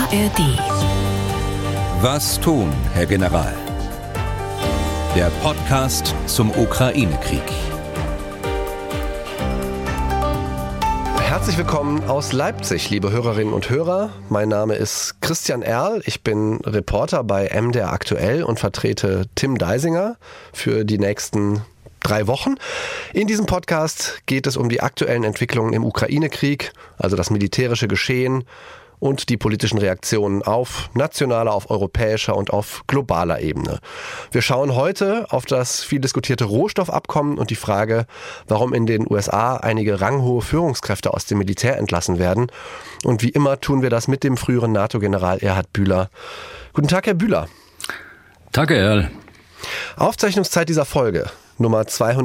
ARD. Was tun, Herr General? Der Podcast zum Ukraine-Krieg. Herzlich willkommen aus Leipzig, liebe Hörerinnen und Hörer. Mein Name ist Christian Erl. Ich bin Reporter bei MDR Aktuell und vertrete Tim Deisinger für die nächsten 3 Wochen. In diesem Podcast geht es um die aktuellen Entwicklungen im Ukraine-Krieg, also das militärische Geschehen und die politischen Reaktionen auf nationaler, auf europäischer und auf globaler Ebene. Wir schauen heute auf das viel diskutierte Rohstoffabkommen und die Frage, warum in den USA einige ranghohe Führungskräfte aus dem Militär entlassen werden. Und wie immer tun wir das mit dem früheren NATO-General Erhard Bühler. Guten Tag, Herr Bühler. Tag, Herr Erl. Aufzeichnungszeit dieser Folge, Nummer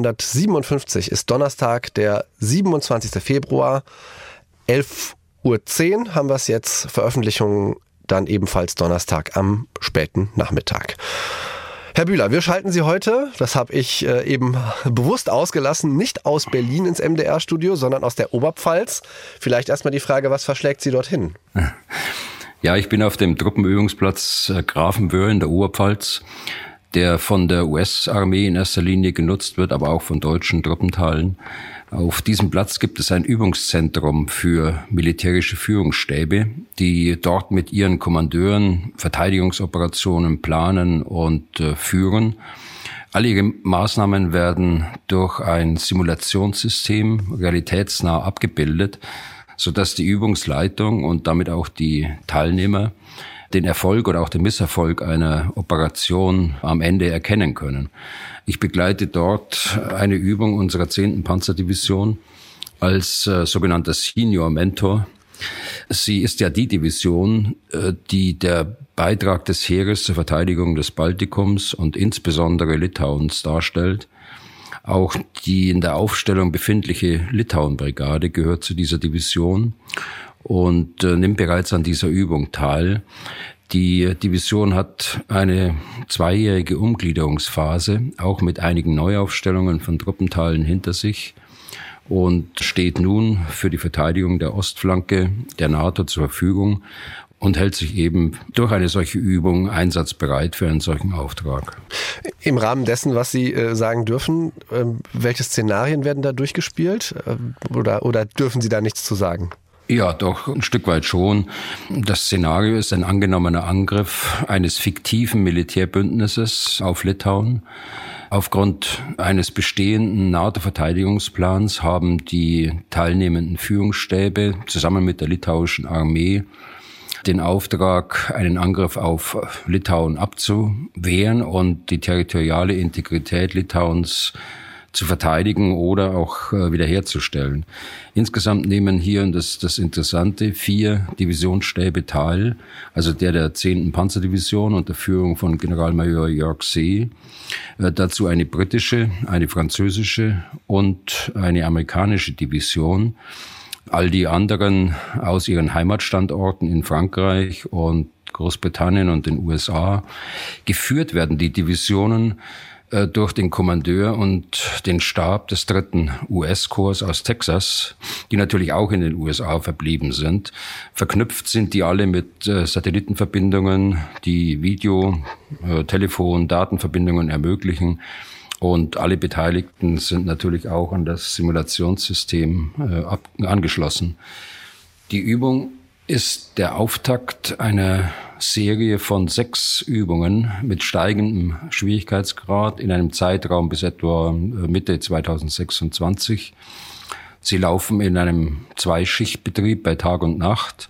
257, ist Donnerstag, der 27. Februar, 11:10 Uhr haben wir es jetzt, Veröffentlichung dann ebenfalls Donnerstag am späten Nachmittag. Herr Bühler, wir schalten Sie heute, das habe ich eben bewusst ausgelassen, nicht aus Berlin ins MDR-Studio, sondern aus der Oberpfalz. Vielleicht erstmal die Frage, was verschlägt Sie dorthin? Ja, ich bin auf dem Truppenübungsplatz Grafenwöhr in der Oberpfalz, der von der US-Armee in erster Linie genutzt wird, aber auch von deutschen Truppenteilen. Auf diesem Platz gibt es ein Übungszentrum für militärische Führungsstäbe, die dort mit ihren Kommandeuren Verteidigungsoperationen planen und führen. Alle ihre Maßnahmen werden durch ein Simulationssystem realitätsnah abgebildet, sodass die Übungsleitung und damit auch die Teilnehmer den Erfolg oder auch den Misserfolg einer Operation am Ende erkennen können. Ich begleite dort eine Übung unserer 10. Panzerdivision als sogenannter Senior Mentor. Sie ist ja die Division, die der Beitrag des Heeres zur Verteidigung des Baltikums und insbesondere Litauens darstellt. Auch die in der Aufstellung befindliche Litauen-Brigade gehört zu dieser Division und nimmt bereits an dieser Übung teil. Die Division hat eine 2-jährige Umgliederungsphase, auch mit einigen Neuaufstellungen von Truppenteilen hinter sich und steht nun für die Verteidigung der Ostflanke der NATO zur Verfügung und hält sich eben durch eine solche Übung einsatzbereit für einen solchen Auftrag. Im Rahmen dessen, was Sie sagen dürfen, welche Szenarien werden da durchgespielt oder dürfen Sie da nichts zu sagen? Ja, doch, ein Stück weit schon. Das Szenario ist ein angenommener Angriff eines fiktiven Militärbündnisses auf Litauen. Aufgrund eines bestehenden NATO-Verteidigungsplans haben die teilnehmenden Führungsstäbe zusammen mit der litauischen Armee den Auftrag, einen Angriff auf Litauen abzuwehren und die territoriale Integrität Litauens zu verteidigen oder auch wiederherzustellen. Insgesamt nehmen hier, und das ist das Interessante, 4 Divisionsstäbe teil, also der 10. Panzerdivision unter Führung von Generalmajor Jörg See, dazu eine britische, eine französische und eine amerikanische Division. All die anderen aus ihren Heimatstandorten in Frankreich und Großbritannien und den USA. Geführt werden die Divisionen durch den Kommandeur und den Stab des 3. US-Korps aus Texas, die natürlich auch in den USA verblieben sind. Verknüpft sind die alle mit Satellitenverbindungen, die Video-, Telefon-, Datenverbindungen ermöglichen. Und alle Beteiligten sind natürlich auch an das Simulationssystem angeschlossen. Die Übung ist der Auftakt einer Serie von 6 Übungen mit steigendem Schwierigkeitsgrad in einem Zeitraum bis etwa Mitte 2026. Sie laufen in einem 2-Schichtbetrieb bei Tag und Nacht.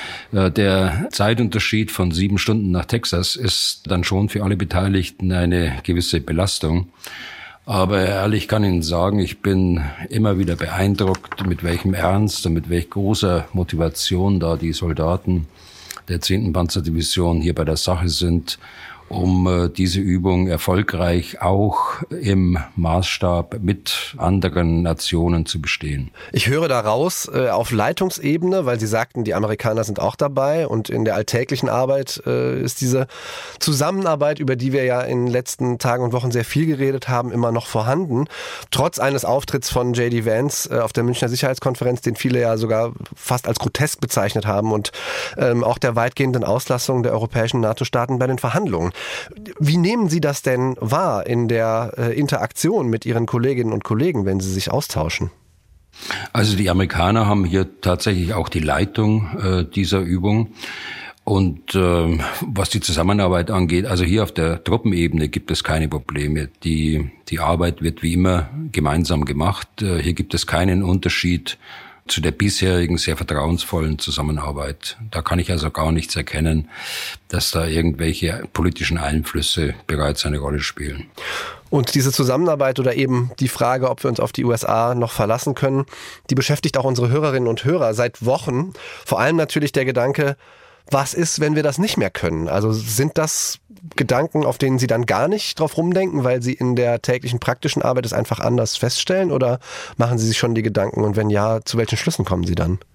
Der Zeitunterschied von 7 Stunden nach Texas ist dann schon für alle Beteiligten eine gewisse Belastung. Aber ehrlich kann Ihnen sagen, ich bin immer wieder beeindruckt, mit welchem Ernst und mit welch großer Motivation da die Soldaten der 10. Panzerdivision hier bei der Sache sind um diese Übung erfolgreich auch im Maßstab mit anderen Nationen zu bestehen. Ich höre daraus auf Leitungsebene, weil Sie sagten, die Amerikaner sind auch dabei und in der alltäglichen Arbeit ist diese Zusammenarbeit, über die wir ja in den letzten Tagen und Wochen sehr viel geredet haben, immer noch vorhanden. Trotz eines Auftritts von J.D. Vance auf der Münchner Sicherheitskonferenz, den viele ja sogar fast als grotesk bezeichnet haben und auch der weitgehenden Auslassung der europäischen NATO-Staaten bei den Verhandlungen. Wie nehmen Sie das denn wahr in der Interaktion mit Ihren Kolleginnen und Kollegen, wenn Sie sich austauschen? Also die Amerikaner haben hier tatsächlich auch die Leitung dieser Übung. Und was die Zusammenarbeit angeht, also hier auf der Truppenebene gibt es keine Probleme. Die Arbeit wird wie immer gemeinsam gemacht. Hier gibt es keinen Unterschied zu der bisherigen sehr vertrauensvollen Zusammenarbeit. Da kann ich also gar nichts erkennen, dass da irgendwelche politischen Einflüsse bereits eine Rolle spielen. Und diese Zusammenarbeit oder eben die Frage, ob wir uns auf die USA noch verlassen können, die beschäftigt auch unsere Hörerinnen und Hörer seit Wochen. Vor allem natürlich der Gedanke, was ist, wenn wir das nicht mehr können? Also sind das Gedanken, auf denen Sie dann gar nicht drauf rumdenken, weil Sie in der täglichen praktischen Arbeit es einfach anders feststellen? Oder machen Sie sich schon die Gedanken? Und wenn ja, zu welchen Schlüssen kommen Sie dann?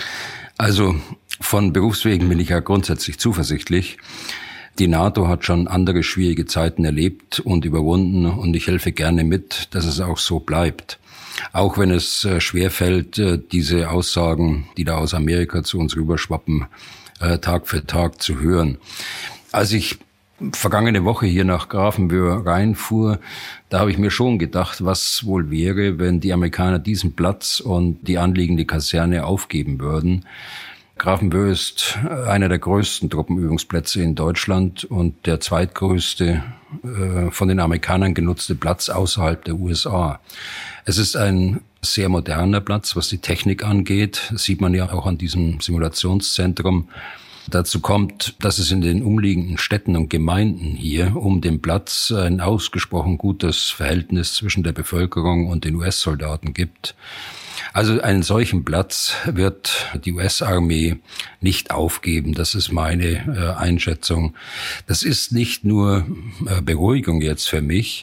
Also von Berufswegen bin ich ja grundsätzlich zuversichtlich. Die NATO hat schon andere schwierige Zeiten erlebt und überwunden und ich helfe gerne mit, dass es auch so bleibt. Auch wenn es schwerfällt, diese Aussagen, die da aus Amerika zu uns rüberschwappen, Tag für Tag zu hören. Als ich vergangene Woche hier nach Grafenwöhr reinfuhr, da habe ich mir schon gedacht, was wohl wäre, wenn die Amerikaner diesen Platz und die anliegende Kaserne aufgeben würden. Grafenwöhr ist einer der größten Truppenübungsplätze in Deutschland und der zweitgrößte von den Amerikanern genutzte Platz außerhalb der USA. Es ist ein sehr moderner Platz, was die Technik angeht. Das sieht man ja auch an diesem Simulationszentrum. Dazu kommt, dass es in den umliegenden Städten und Gemeinden hier um den Platz ein ausgesprochen gutes Verhältnis zwischen der Bevölkerung und den US-Soldaten gibt. Also einen solchen Platz wird die US-Armee nicht aufgeben. Das ist meine Einschätzung. Das ist nicht nur Beruhigung jetzt für mich,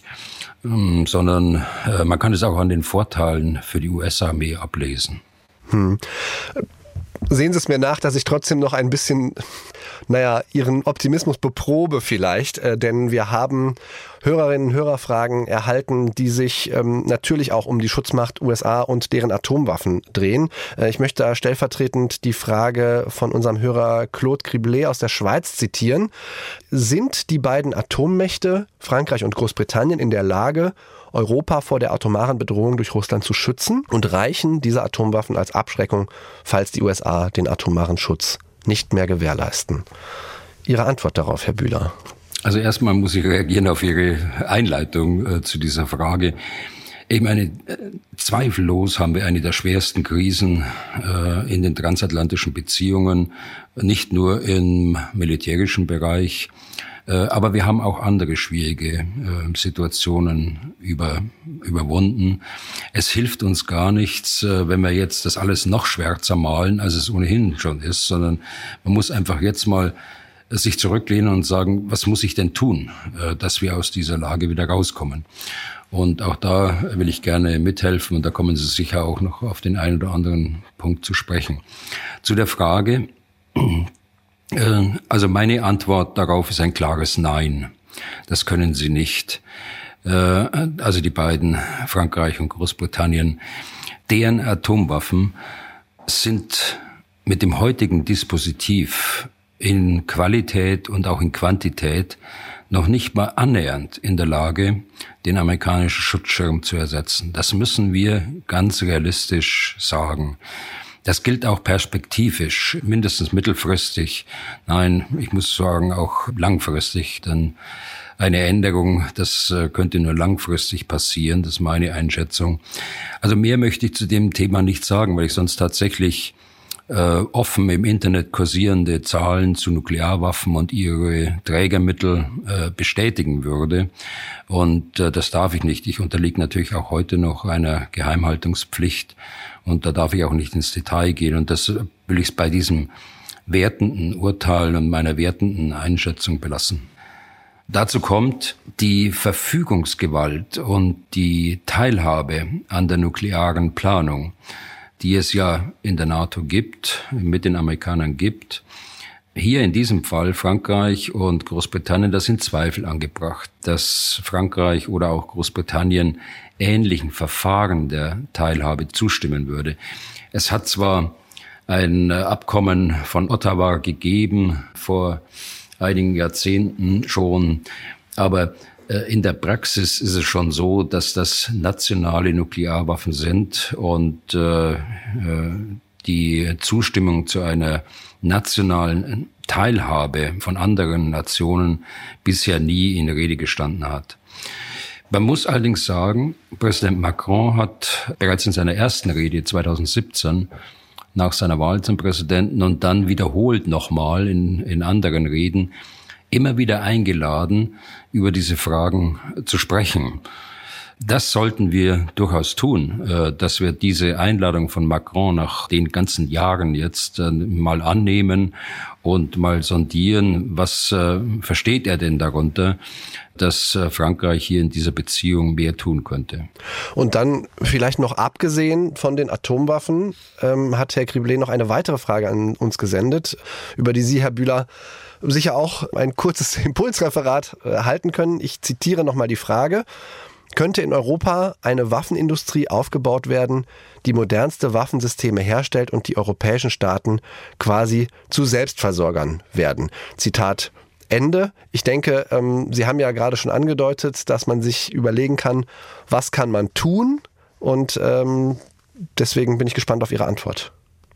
sondern man kann es auch an den Vorteilen für die US-Armee ablesen. Sehen Sie es mir nach, dass ich trotzdem noch ein bisschen, Ihren Optimismus beprobe vielleicht, denn wir haben Hörerinnen und Hörerfragen erhalten, die sich natürlich auch um die Schutzmacht USA und deren Atomwaffen drehen. Ich möchte da stellvertretend die Frage von unserem Hörer Claude Criblet aus der Schweiz zitieren. Sind die beiden Atommächte, Frankreich und Großbritannien, in der Lage, Europa vor der atomaren Bedrohung durch Russland zu schützen und reichen diese Atomwaffen als Abschreckung, falls die USA den atomaren Schutz nicht mehr gewährleisten? Ihre Antwort darauf, Herr Bühler? Also erstmal muss ich reagieren auf Ihre Einleitung zu dieser Frage. Ich meine, zweifellos haben wir eine der schwersten Krisen in den transatlantischen Beziehungen, nicht nur im militärischen Bereich, aber wir haben auch andere schwierige Situationen überwunden. Es hilft uns gar nichts, wenn wir jetzt das alles noch schwärzer malen, als es ohnehin schon ist, sondern man muss einfach jetzt mal sich zurücklehnen und sagen, was muss ich denn tun, dass wir aus dieser Lage wieder rauskommen? Und auch da will ich gerne mithelfen und da kommen Sie sicher auch noch auf den einen oder anderen Punkt zu sprechen. Zu der Frage, also meine Antwort darauf ist ein klares Nein. Das können sie nicht. Also die beiden, Frankreich und Großbritannien, deren Atomwaffen sind mit dem heutigen Dispositiv in Qualität und auch in Quantität noch nicht mal annähernd in der Lage, den amerikanischen Schutzschirm zu ersetzen. Das müssen wir ganz realistisch sagen. Das gilt auch perspektivisch, mindestens mittelfristig. Nein, ich muss sagen, auch langfristig. Denn eine Änderung, das könnte nur langfristig passieren, das ist meine Einschätzung. Also mehr möchte ich zu dem Thema nicht sagen, weil ich sonst tatsächlich offen im Internet kursierende Zahlen zu Nuklearwaffen und ihre Trägermittel bestätigen würde. Und das darf ich nicht. Ich unterliege natürlich auch heute noch einer Geheimhaltungspflicht und da darf ich auch nicht ins Detail gehen. Und das will ich bei diesem wertenden Urteil und meiner wertenden Einschätzung belassen. Dazu kommt die Verfügungsgewalt und die Teilhabe an der nuklearen Planung, die es ja in der NATO gibt, mit den Amerikanern gibt. Hier in diesem Fall Frankreich und Großbritannien, da sind Zweifel angebracht, dass Frankreich oder auch Großbritannien ähnlichen Verfahren der Teilhabe zustimmen würde. Es hat zwar ein Abkommen von Ottawa gegeben, vor einigen Jahrzehnten schon, aber in der Praxis ist es schon so, dass das nationale Nuklearwaffen sind und die Zustimmung zu einer nationalen Teilhabe von anderen Nationen bisher nie in Rede gestanden hat. Man muss allerdings sagen, Präsident Macron hat bereits in seiner ersten Rede 2017 nach seiner Wahl zum Präsidenten und dann wiederholt nochmal in anderen Reden immer wieder eingeladen, über diese Fragen zu sprechen. Das sollten wir durchaus tun, dass wir diese Einladung von Macron nach den ganzen Jahren jetzt mal annehmen und mal sondieren, was versteht er denn darunter, dass Frankreich hier in dieser Beziehung mehr tun könnte. Und dann vielleicht noch abgesehen von den Atomwaffen, hat Herr Criblé noch eine weitere Frage an uns gesendet, über die Sie, Herr Bühler, sicher auch ein kurzes Impulsreferat halten können. Ich zitiere nochmal die Frage. Könnte in Europa eine Waffenindustrie aufgebaut werden, die modernste Waffensysteme herstellt und die europäischen Staaten quasi zu Selbstversorgern werden? Zitat Ende. Ich denke, Sie haben ja gerade schon angedeutet, dass man sich überlegen kann, was kann man tun? Und deswegen bin ich gespannt auf Ihre Antwort.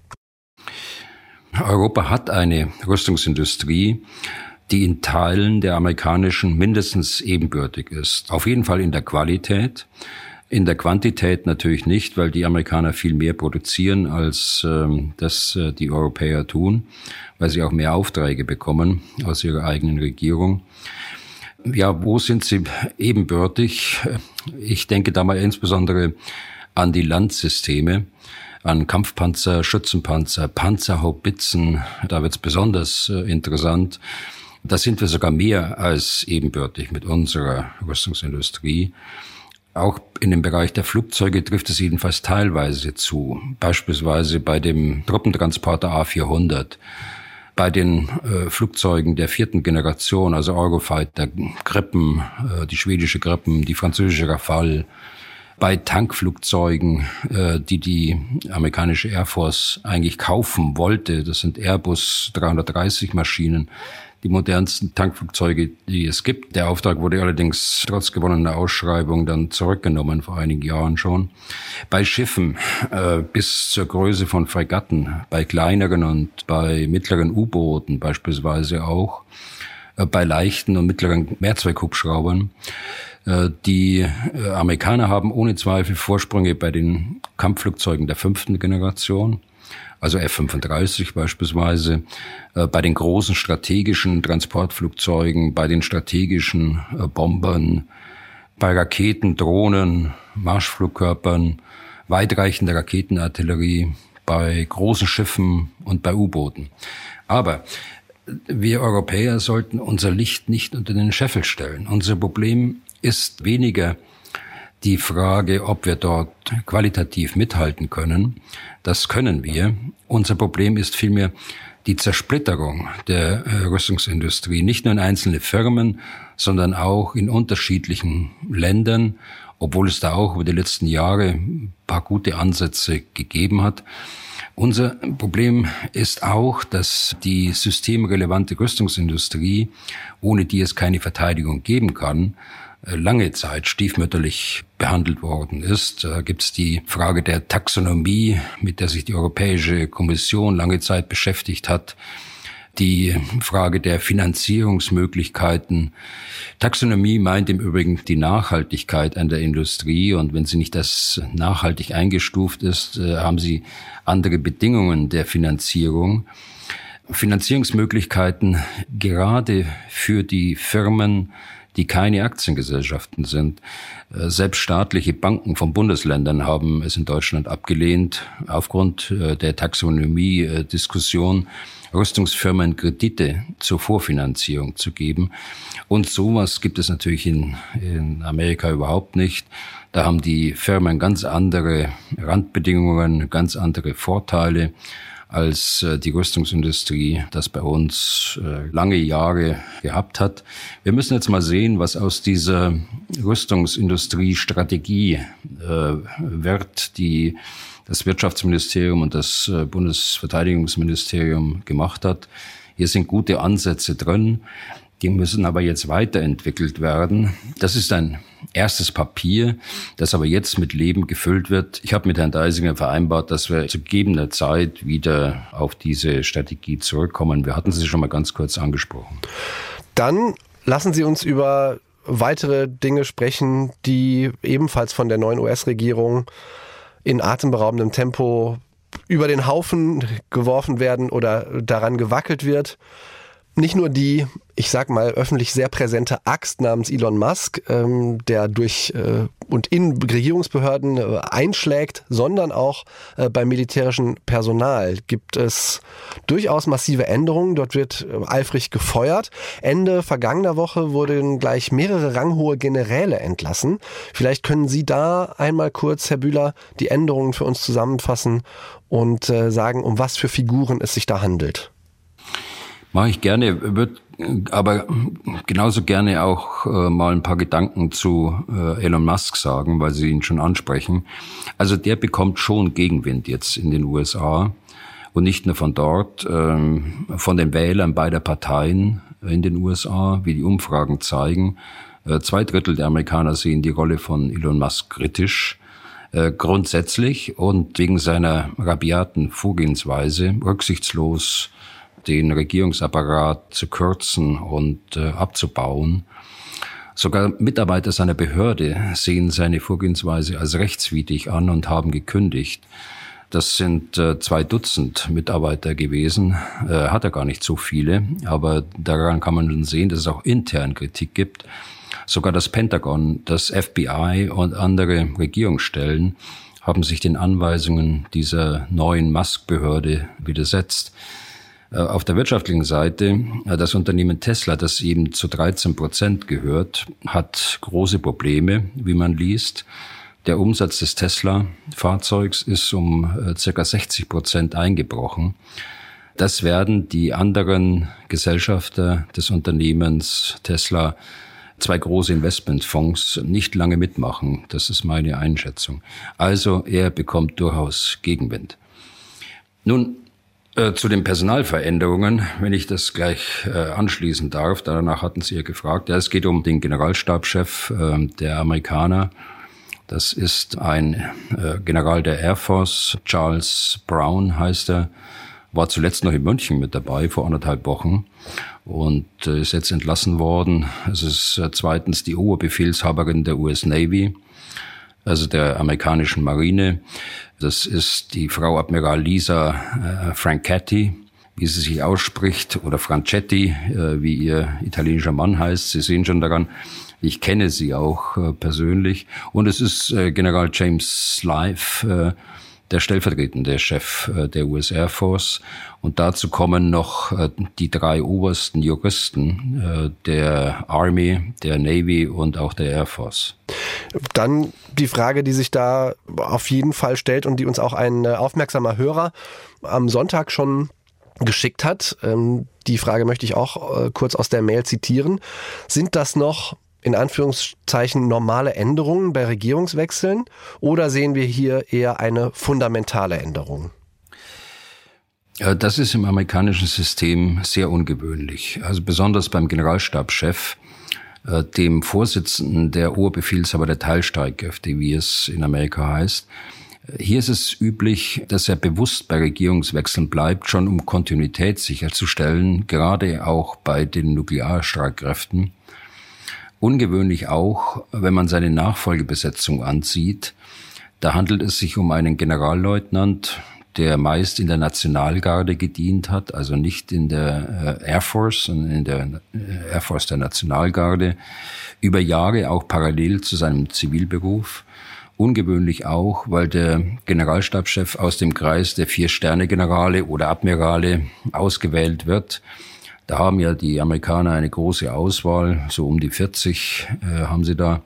Europa hat eine Rüstungsindustrie, die in Teilen der amerikanischen mindestens ebenbürtig ist. Auf jeden Fall in der Qualität. In der Quantität natürlich nicht, weil die Amerikaner viel mehr produzieren, als das die Europäer tun, weil sie auch mehr Aufträge bekommen aus ihrer eigenen Regierung. Ja, wo sind sie ebenbürtig? Ich denke da mal insbesondere an die Landsysteme, an Kampfpanzer, Schützenpanzer, Panzerhaubitzen. Da wird es besonders interessant. Da sind wir sogar mehr als ebenbürtig mit unserer Rüstungsindustrie. Auch in dem Bereich der Flugzeuge trifft es jedenfalls teilweise zu. Beispielsweise bei dem Truppentransporter A400, bei den Flugzeugen der 4. Generation, also Eurofighter, Gripen, die schwedische Gripen, die französische Rafale, bei Tankflugzeugen, die amerikanische Air Force eigentlich kaufen wollte. Das sind Airbus 330 Maschinen, die modernsten Tankflugzeuge, die es gibt. Der Auftrag wurde allerdings trotz gewonnener Ausschreibung dann zurückgenommen, vor einigen Jahren schon. Bei Schiffen bis zur Größe von Fregatten, bei kleineren und bei mittleren U-Booten beispielsweise auch, bei leichten und mittleren Mehrzweckhubschraubern. Die Amerikaner haben ohne Zweifel Vorsprünge bei den Kampfflugzeugen der 5. Generation, also F-35 beispielsweise, bei den großen strategischen Transportflugzeugen, bei den strategischen Bombern, bei Raketen, Drohnen, Marschflugkörpern, weitreichende Raketenartillerie, bei großen Schiffen und bei U-Booten. Aber wir Europäer sollten unser Licht nicht unter den Scheffel stellen. Unser Problem ist weniger die Frage, ob wir dort qualitativ mithalten können. Das können wir. Unser Problem ist vielmehr die Zersplitterung der Rüstungsindustrie, nicht nur in einzelne Firmen, sondern auch in unterschiedlichen Ländern, obwohl es da auch über die letzten Jahre ein paar gute Ansätze gegeben hat. Unser Problem ist auch, dass die systemrelevante Rüstungsindustrie, ohne die es keine Verteidigung geben kann, lange Zeit stiefmütterlich behandelt worden ist. Da gibt es die Frage der Taxonomie, mit der sich die Europäische Kommission lange Zeit beschäftigt hat. Die Frage der Finanzierungsmöglichkeiten. Taxonomie meint im Übrigen die Nachhaltigkeit an der Industrie. Und wenn sie nicht als nachhaltig eingestuft ist, haben sie andere Bedingungen der Finanzierung. Finanzierungsmöglichkeiten gerade für die Firmen, die keine Aktiengesellschaften sind. Selbst staatliche Banken von Bundesländern haben es in Deutschland abgelehnt, aufgrund der Taxonomie-Diskussion Rüstungsfirmen Kredite zur Vorfinanzierung zu geben. Und sowas gibt es natürlich in Amerika überhaupt nicht. Da haben die Firmen ganz andere Randbedingungen, ganz andere Vorteile als die Rüstungsindustrie das bei uns lange Jahre gehabt hat. Wir müssen jetzt mal sehen, was aus dieser Rüstungsindustrie-Strategie wird, die das Wirtschaftsministerium und das Bundesverteidigungsministerium gemacht hat. Hier sind gute Ansätze drin. Die müssen aber jetzt weiterentwickelt werden. Das ist ein erstes Papier, das aber jetzt mit Leben gefüllt wird. Ich habe mit Herrn Deisinger vereinbart, dass wir zu gegebener Zeit wieder auf diese Strategie zurückkommen. Wir hatten sie schon mal ganz kurz angesprochen. Dann lassen Sie uns über weitere Dinge sprechen, die ebenfalls von der neuen US-Regierung in atemberaubendem Tempo über den Haufen geworfen werden oder daran gewackelt wird. Nicht nur die, ich sag mal, öffentlich sehr präsente Axt namens Elon Musk, der durch und in Regierungsbehörden einschlägt, sondern auch beim militärischen Personal gibt es durchaus massive Änderungen. Dort wird eifrig gefeuert. Ende vergangener Woche wurden gleich mehrere ranghohe Generäle entlassen. Vielleicht können Sie da einmal kurz, Herr Bühler, die Änderungen für uns zusammenfassen und sagen, um was für Figuren es sich da handelt. Mache ich gerne, würde aber genauso gerne auch mal ein paar Gedanken zu Elon Musk sagen, weil Sie ihn schon ansprechen. Also der bekommt schon Gegenwind jetzt in den USA und nicht nur von dort, von den Wählern beider Parteien in den USA, wie die Umfragen zeigen. 2/3 der Amerikaner sehen die Rolle von Elon Musk kritisch. Grundsätzlich und wegen seiner rabiaten Vorgehensweise, rücksichtslos den Regierungsapparat zu kürzen und abzubauen. Sogar Mitarbeiter seiner Behörde sehen seine Vorgehensweise als rechtswidrig an und haben gekündigt. Das sind 2 Dutzend Mitarbeiter gewesen, hat er gar nicht so viele, aber daran kann man dann sehen, dass es auch intern Kritik gibt. Sogar das Pentagon, das FBI und andere Regierungsstellen haben sich den Anweisungen dieser neuen Musk-Behörde widersetzt. Auf der wirtschaftlichen Seite, das Unternehmen Tesla, das eben zu 13% gehört, hat große Probleme, wie man liest. Der Umsatz des Tesla-Fahrzeugs ist um ca. 60% eingebrochen. Das werden die anderen Gesellschafter des Unternehmens Tesla, 2 große Investmentfonds, nicht lange mitmachen. Das ist meine Einschätzung. Also er bekommt durchaus Gegenwind. Nun, zu den Personalveränderungen, wenn ich das gleich anschließen darf, danach hatten Sie ja gefragt. Ja, es geht um den Generalstabschef der Amerikaner. Das ist ein General der Air Force, Charles Brown heißt er, war zuletzt noch in München mit dabei, vor 1,5 Wochen und ist jetzt entlassen worden. Es ist zweitens die Oberbefehlshaberin der US Navy, also der amerikanischen Marine. Das ist die Frau Admiral Lisa Franchetti, wie sie sich ausspricht, oder Franchetti, wie ihr italienischer Mann heißt. Sie sehen schon daran, ich kenne sie auch persönlich. Und es ist General James Slife, der stellvertretende Chef der US Air Force. Und dazu kommen noch die 3 obersten Juristen der Army, der Navy und auch der Air Force. Dann die Frage, die sich da auf jeden Fall stellt und die uns auch ein aufmerksamer Hörer am Sonntag schon geschickt hat. Die Frage möchte ich auch kurz aus der Mail zitieren. Sind das noch in Anführungszeichen normale Änderungen bei Regierungswechseln oder sehen wir hier eher eine fundamentale Änderung? Das ist im amerikanischen System sehr ungewöhnlich. Also besonders beim Generalstabschef, dem Vorsitzenden der Oberbefehlshaber der Teilstreitkräfte, wie es in Amerika heißt. Hier ist es üblich, dass er bewusst bei Regierungswechseln bleibt, schon um Kontinuität sicherzustellen, gerade auch bei den Nuklearstreitkräften. Ungewöhnlich auch, wenn man seine Nachfolgebesetzung ansieht. Da handelt es sich um einen Generalleutnant, der meist in der Nationalgarde gedient hat, also nicht in der Air Force, sondern in der Air Force der Nationalgarde, über Jahre auch parallel zu seinem Zivilberuf. Ungewöhnlich auch, weil der Generalstabschef aus dem Kreis der 4-Sterne-Generale oder Admirale ausgewählt wird. Da haben ja die Amerikaner eine große Auswahl, so um die 40 haben sie da.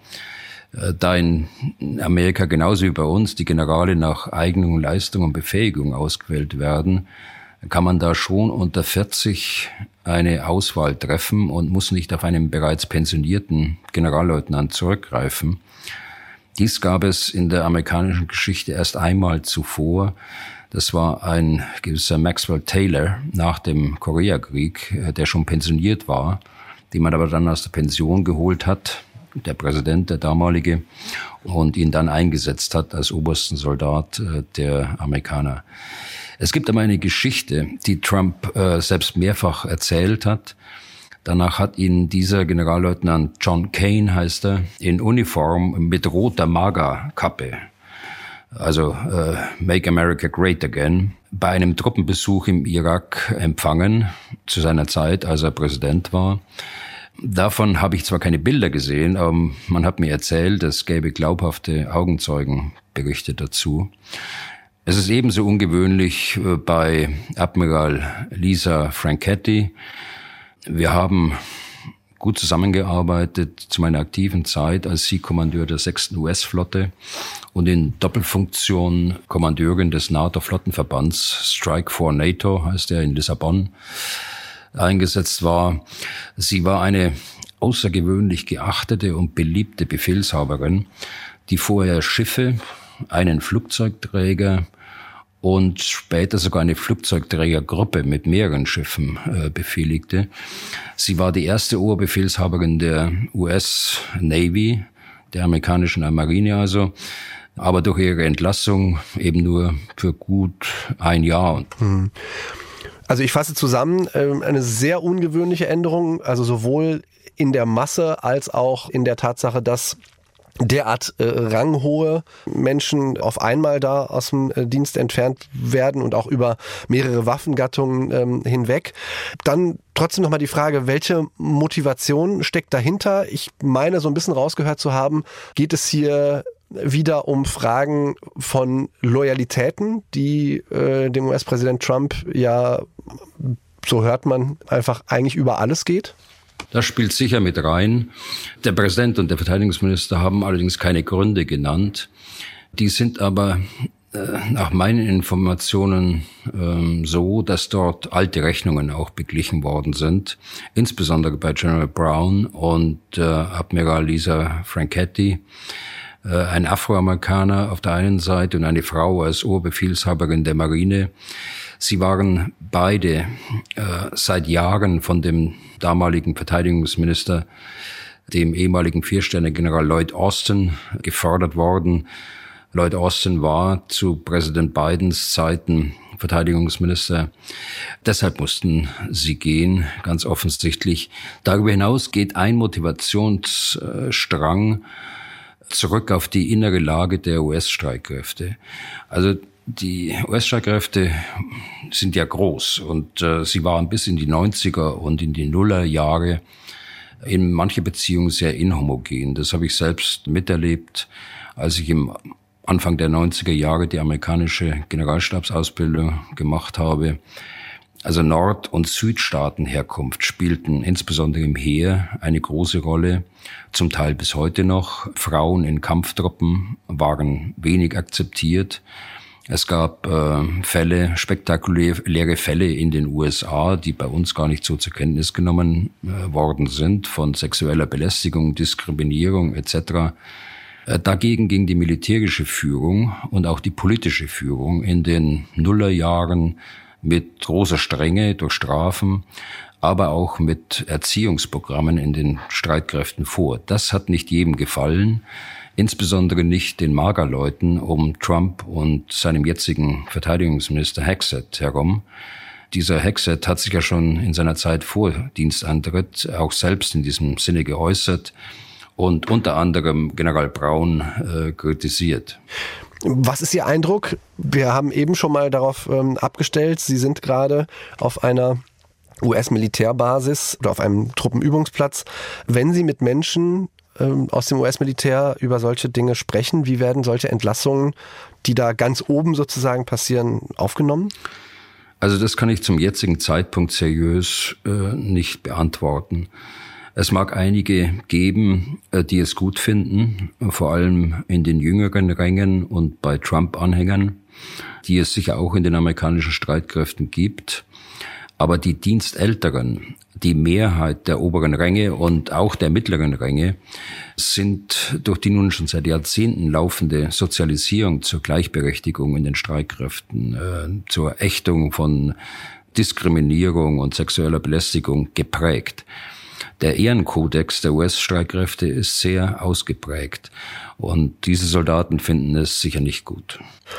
Da in Amerika genauso wie bei uns die Generale nach Eignung, Leistung und Befähigung ausgewählt werden, kann man da schon unter 40 eine Auswahl treffen und muss nicht auf einen bereits pensionierten Generalleutnant zurückgreifen. Dies gab es in der amerikanischen Geschichte erst einmal zuvor. Das war ein gewisser Maxwell Taylor nach dem Koreakrieg, der schon pensioniert war, den man aber dann aus der Pension geholt hat, der Präsident, der damalige, und ihn dann eingesetzt hat als obersten Soldat der Amerikaner. Es gibt aber eine Geschichte, die Trump selbst mehrfach erzählt hat. Danach hat ihn dieser Generalleutnant John Kane, heißt er, in Uniform mit roter MAGA-Kappe, also Make America Great Again, bei einem Truppenbesuch im Irak empfangen, zu seiner Zeit, als er Präsident war. Davon habe ich zwar keine Bilder gesehen, aber man hat mir erzählt, es gäbe glaubhafte Augenzeugenberichte dazu. Es ist ebenso ungewöhnlich bei Admiral Lisa Franchetti. Wir haben gut zusammengearbeitet zu meiner aktiven Zeit als sie Kommandeur der 6. US-Flotte und in Doppelfunktion Kommandeurin des NATO-Flottenverbands Strike for NATO, heißt er, in Lissabon eingesetzt war. Sie war eine außergewöhnlich geachtete und beliebte Befehlshaberin, die vorher Schiffe, einen Flugzeugträger und später sogar eine Flugzeugträgergruppe mit mehreren Schiffen befehligte. Sie war die erste Oberbefehlshaberin der US Navy, der amerikanischen Marine also, aber durch ihre Entlassung eben nur für gut ein Jahr. Also ich fasse zusammen, eine sehr ungewöhnliche Änderung, also sowohl in der Masse als auch in der Tatsache, dass derart ranghohe Menschen auf einmal da aus dem Dienst entfernt werden und auch über mehrere Waffengattungen hinweg. Dann trotzdem nochmal die Frage, welche Motivation steckt dahinter? Ich meine, so ein bisschen rausgehört zu haben, geht es hier wieder um Fragen von Loyalitäten, die dem US-Präsident Trump ja, so hört man, einfach eigentlich über alles geht? Das spielt sicher mit rein. Der Präsident und der Verteidigungsminister haben allerdings keine Gründe genannt. Die sind aber nach meinen Informationen so, dass dort alte Rechnungen auch beglichen worden sind, insbesondere bei General Brown und Admiral Lisa Franchetti. Ein Afroamerikaner auf der einen Seite und eine Frau als Oberbefehlshaberin der Marine. Sie waren beide seit Jahren von dem damaligen Verteidigungsminister, dem ehemaligen 4-Sterne-General Lloyd Austin, gefördert worden. Lloyd Austin war zu Präsident Bidens Zeiten Verteidigungsminister. Deshalb mussten sie gehen, ganz offensichtlich. Darüber hinaus geht ein Motivationsstrang zurück auf die innere Lage der US-Streitkräfte. Also die US-Streitkräfte sind ja groß und sie waren bis in die 90er und in die Nullerjahre in mancher Beziehung sehr inhomogen. Das habe ich selbst miterlebt, als ich im Anfang der 90er Jahre die amerikanische Generalstabsausbildung gemacht habe. Also Nord- und Südstaatenherkunft spielten insbesondere im Heer eine große Rolle, zum Teil bis heute noch. Frauen in Kampftruppen waren wenig akzeptiert. Es gab spektakuläre Fälle in den USA, die bei uns gar nicht so zur Kenntnis genommen worden sind, von sexueller Belästigung, Diskriminierung etc. Dagegen ging die militärische Führung und auch die politische Führung in den Nullerjahren mit großer Strenge durch Strafen, aber auch mit Erziehungsprogrammen in den Streitkräften vor. Das hat nicht jedem gefallen, insbesondere nicht den MAGA-Leuten um Trump und seinem jetzigen Verteidigungsminister Hegseth herum. Dieser Hegseth hat sich ja schon in seiner Zeit vor Dienstantritt auch selbst in diesem Sinne geäußert und unter anderem General Brown kritisiert. Was ist Ihr Eindruck? Wir haben eben schon mal darauf abgestellt, Sie sind gerade auf einer US-Militärbasis oder auf einem Truppenübungsplatz. Wenn Sie mit Menschen aus dem US-Militär über solche Dinge sprechen, wie werden solche Entlassungen, die da ganz oben sozusagen passieren, aufgenommen? Also das kann ich zum jetzigen Zeitpunkt seriös nicht beantworten. Es mag einige geben, die es gut finden, vor allem in den jüngeren Rängen und bei Trump-Anhängern, die es sicher auch in den amerikanischen Streitkräften gibt. Aber die Dienstälteren, die Mehrheit der oberen Ränge und auch der mittleren Ränge, sind durch die nun schon seit Jahrzehnten laufende Sozialisierung zur Gleichberechtigung in den Streitkräften, zur Ächtung von Diskriminierung und sexueller Belästigung geprägt. Der Ehrenkodex der US-Streitkräfte ist sehr ausgeprägt und diese Soldaten finden es sicher nicht gut.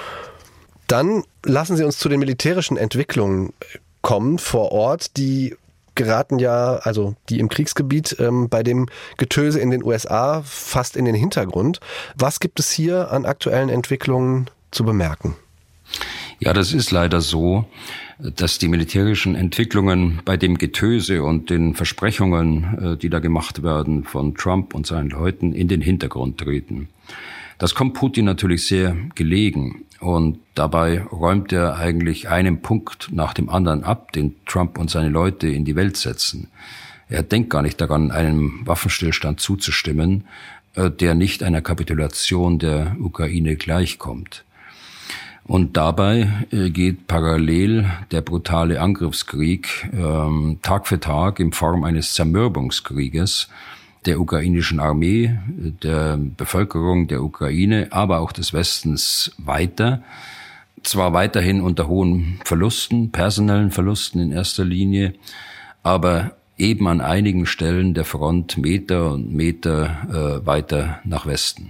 Dann lassen Sie uns zu den militärischen Entwicklungen kommen vor Ort, die geraten ja, also die im Kriegsgebiet bei dem Getöse in den USA fast in den Hintergrund. Was gibt es hier an aktuellen Entwicklungen zu bemerken? Ja, das ist leider so, dass die militärischen Entwicklungen bei dem Getöse und den Versprechungen, die da gemacht werden von Trump und seinen Leuten, in den Hintergrund treten. Das kommt Putin natürlich sehr gelegen und dabei räumt er eigentlich einen Punkt nach dem anderen ab, den Trump und seine Leute in die Welt setzen. Er denkt gar nicht daran, einem Waffenstillstand zuzustimmen, der nicht einer Kapitulation der Ukraine gleichkommt. Und dabei geht parallel der brutale Angriffskrieg Tag für Tag in Form eines Zermürbungskrieges der ukrainischen Armee, der Bevölkerung der Ukraine, aber auch des Westens weiter. Zwar weiterhin unter hohen Verlusten, personellen Verlusten in erster Linie, aber eben an einigen Stellen der Front Meter und Meter weiter nach Westen.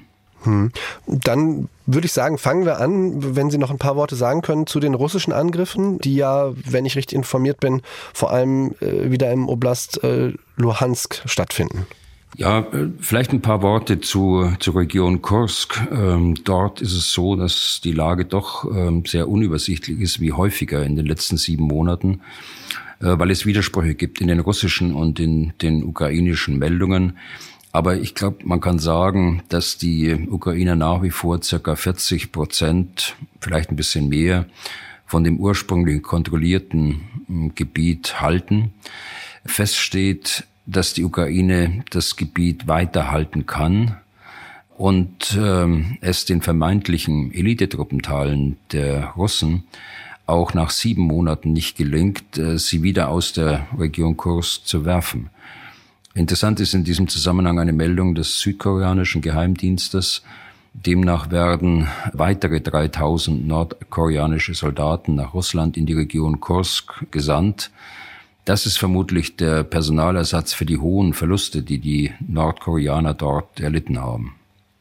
Dann würde ich sagen, fangen wir an, wenn Sie noch ein paar Worte sagen können zu den russischen Angriffen, die ja, wenn ich richtig informiert bin, vor allem wieder im Oblast Luhansk stattfinden. Ja, vielleicht ein paar Worte zur Region Kursk. Dort ist es so, dass die Lage doch sehr unübersichtlich ist, wie häufiger in den letzten 7 Monaten, weil es Widersprüche gibt in den russischen und in den ukrainischen Meldungen. Aber ich glaube, man kann sagen, dass die Ukrainer nach wie vor ca. 40%, vielleicht ein bisschen mehr, von dem ursprünglich kontrollierten Gebiet halten. Fest steht, dass die Ukraine das Gebiet weiterhalten kann und es den vermeintlichen Elitetruppenteilen der Russen auch nach 7 Monaten nicht gelingt, sie wieder aus der Region Kursk zu werfen. Interessant ist in diesem Zusammenhang eine Meldung des südkoreanischen Geheimdienstes. Demnach werden weitere 3000 nordkoreanische Soldaten nach Russland in die Region Kursk gesandt. Das ist vermutlich der Personalersatz für die hohen Verluste, die die Nordkoreaner dort erlitten haben.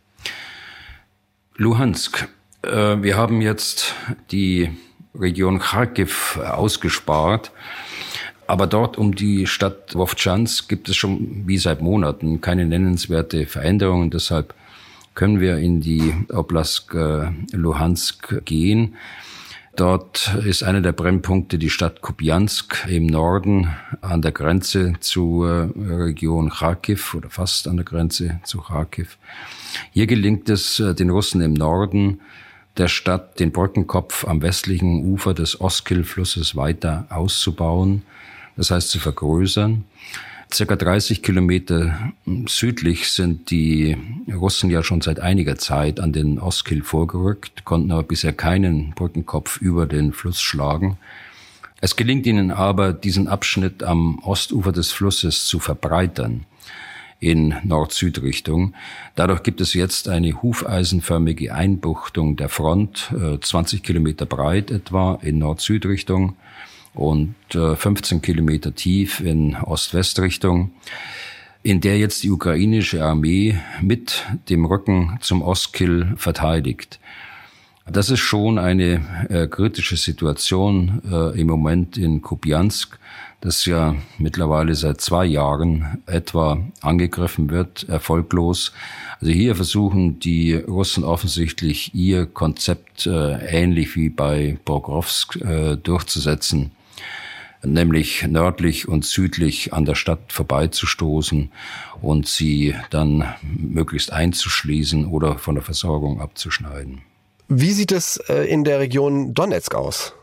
Luhansk. Wir haben jetzt die Region Charkiw ausgespart. Aber dort um die Stadt Wowtschansk gibt es schon wie seit Monaten keine nennenswerte Veränderung. Deshalb können wir in die Oblast Luhansk gehen. Dort ist einer der Brennpunkte die Stadt Kupiansk im Norden an der Grenze zur Region Charkiw oder fast an der Grenze zu Charkiw. Hier gelingt es den Russen im Norden der Stadt, den Brückenkopf am westlichen Ufer des Oskil-Flusses weiter auszubauen, das heißt zu vergrößern. Circa 30 Kilometer südlich sind die Russen ja schon seit einiger Zeit an den Oskil vorgerückt, konnten aber bisher keinen Brückenkopf über den Fluss schlagen. Es gelingt ihnen aber, diesen Abschnitt am Ostufer des Flusses zu verbreitern in Nord-Süd-Richtung. Dadurch gibt es jetzt eine hufeisenförmige Einbuchtung der Front, 20 Kilometer breit etwa in Nord-Süd-Richtung und 15 Kilometer tief in Ost-West-Richtung, in der jetzt die ukrainische Armee mit dem Rücken zum Oskil verteidigt. Das ist schon eine kritische Situation im Moment in Kupiansk, das ja mittlerweile seit 2 Jahren etwa angegriffen wird, erfolglos. Also hier versuchen die Russen offensichtlich ihr Konzept ähnlich wie bei Pokrovsk durchzusetzen, nämlich nördlich und südlich an der Stadt vorbeizustoßen und sie dann möglichst einzuschließen oder von der Versorgung abzuschneiden. Wie sieht es in der Region Donezk aus?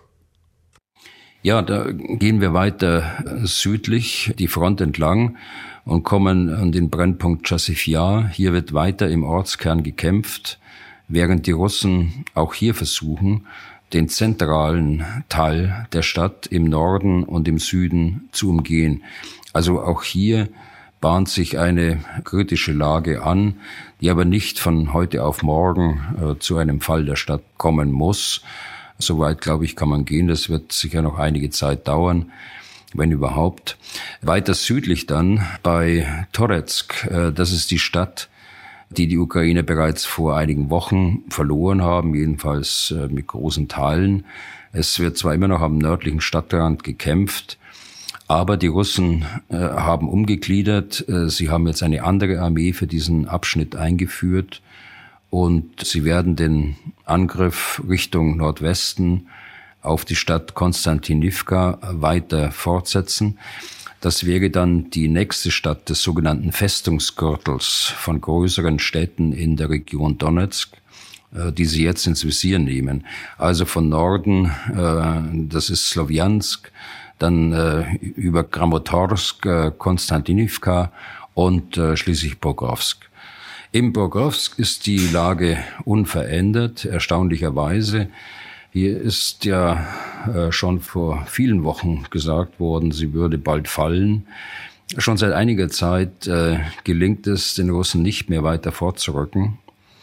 Ja, da gehen wir weiter südlich die Front entlang und kommen an den Brennpunkt Chassiv Yar. Hier wird weiter im Ortskern gekämpft, während die Russen auch hier versuchen, den zentralen Teil der Stadt im Norden und im Süden zu umgehen. Also auch hier bahnt sich eine kritische Lage an, die aber nicht von heute auf morgen zu einem Fall der Stadt kommen muss. Soweit, glaube ich, kann man gehen. Das wird sicher noch einige Zeit dauern, wenn überhaupt. Weiter südlich dann bei Toretsk, das ist die Stadt, die die Ukrainer bereits vor einigen Wochen verloren haben, jedenfalls mit großen Teilen. Es wird zwar immer noch am nördlichen Stadtrand gekämpft, aber die Russen haben umgegliedert. Sie haben jetzt eine andere Armee für diesen Abschnitt eingeführt und sie werden den Angriff Richtung Nordwesten auf die Stadt Konstantinivka weiter fortsetzen. Das wäre dann die nächste Stadt des sogenannten Festungsgürtels von größeren Städten in der Region Donezk, die sie jetzt ins Visier nehmen. Also von Norden, das ist Slowjansk, dann über Kramatorsk, Konstantinivka und schließlich Pokrovsk. In Pokrovsk ist die Lage unverändert, erstaunlicherweise. Hier ist ja schon vor vielen Wochen gesagt worden, sie würde bald fallen. Schon seit einiger Zeit gelingt es den Russen nicht mehr weiter vorzurücken,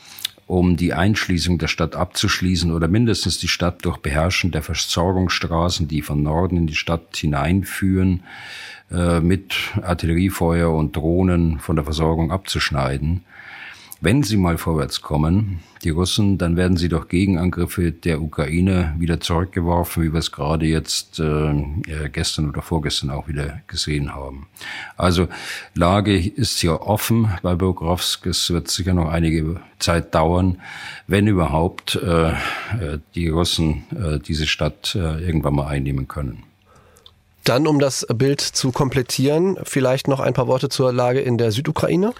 um die Einschließung der Stadt abzuschließen oder mindestens die Stadt durch Beherrschen der Versorgungsstraßen, die von Norden in die Stadt hineinführen, mit Artilleriefeuer und Drohnen von der Versorgung abzuschneiden. Wenn sie mal vorwärts kommen, die Russen, dann werden sie durch Gegenangriffe der Ukraine wieder zurückgeworfen, wie wir es gerade jetzt gestern oder vorgestern auch wieder gesehen haben. Also Lage ist hier offen bei Pokrovsk. Es wird sicher noch einige Zeit dauern, wenn überhaupt die Russen diese Stadt irgendwann mal einnehmen können. Dann, um das Bild zu komplettieren, vielleicht noch ein paar Worte zur Lage in der Südukraine.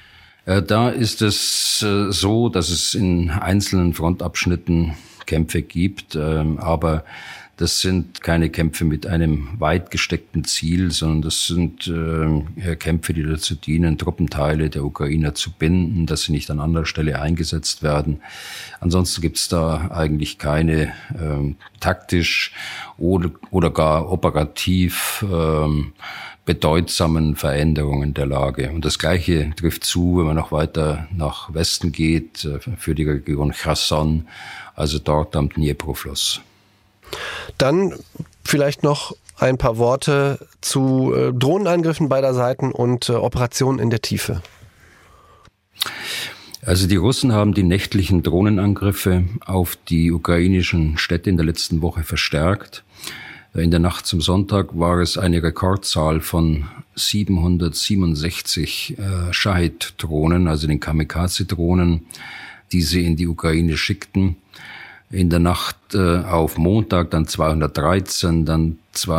Da ist es so, dass es in einzelnen Frontabschnitten Kämpfe gibt, aber das sind keine Kämpfe mit einem weit gesteckten Ziel, sondern das sind Kämpfe, die dazu dienen, Truppenteile der Ukrainer zu binden, dass sie nicht an anderer Stelle eingesetzt werden. Ansonsten gibt es da eigentlich keine taktisch oder gar operativ bedeutsamen Veränderungen der Lage. Und das Gleiche trifft zu, wenn man noch weiter nach Westen geht, für die Region Cherson, also dort am Dnipro-Fluss. Dann vielleicht noch ein paar Worte zu Drohnenangriffen beider Seiten und Operationen in der Tiefe. Also die Russen haben die nächtlichen Drohnenangriffe auf die ukrainischen Städte in der letzten Woche verstärkt. In der Nacht zum Sonntag war es eine Rekordzahl von 767 Shahid-Drohnen, also den Kamikaze-Drohnen, die sie in die Ukraine schickten. In der Nacht auf Montag dann 213, dann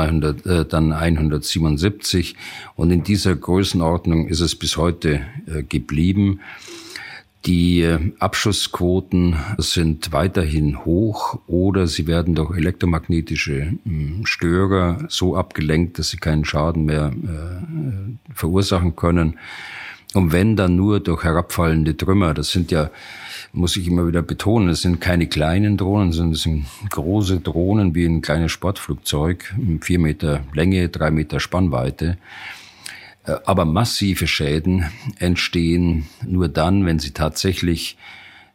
177 und in dieser Größenordnung ist es bis heute geblieben. Die Abschussquoten sind weiterhin hoch oder sie werden durch elektromagnetische Störer so abgelenkt, dass sie keinen Schaden mehr verursachen können. Und wenn, dann nur durch herabfallende Trümmer. Das sind ja, muss ich immer wieder betonen, das sind keine kleinen Drohnen, sondern das sind große Drohnen wie ein kleines Sportflugzeug, 4 Meter Länge, 3 Meter Spannweite. Aber massive Schäden entstehen nur dann, wenn sie tatsächlich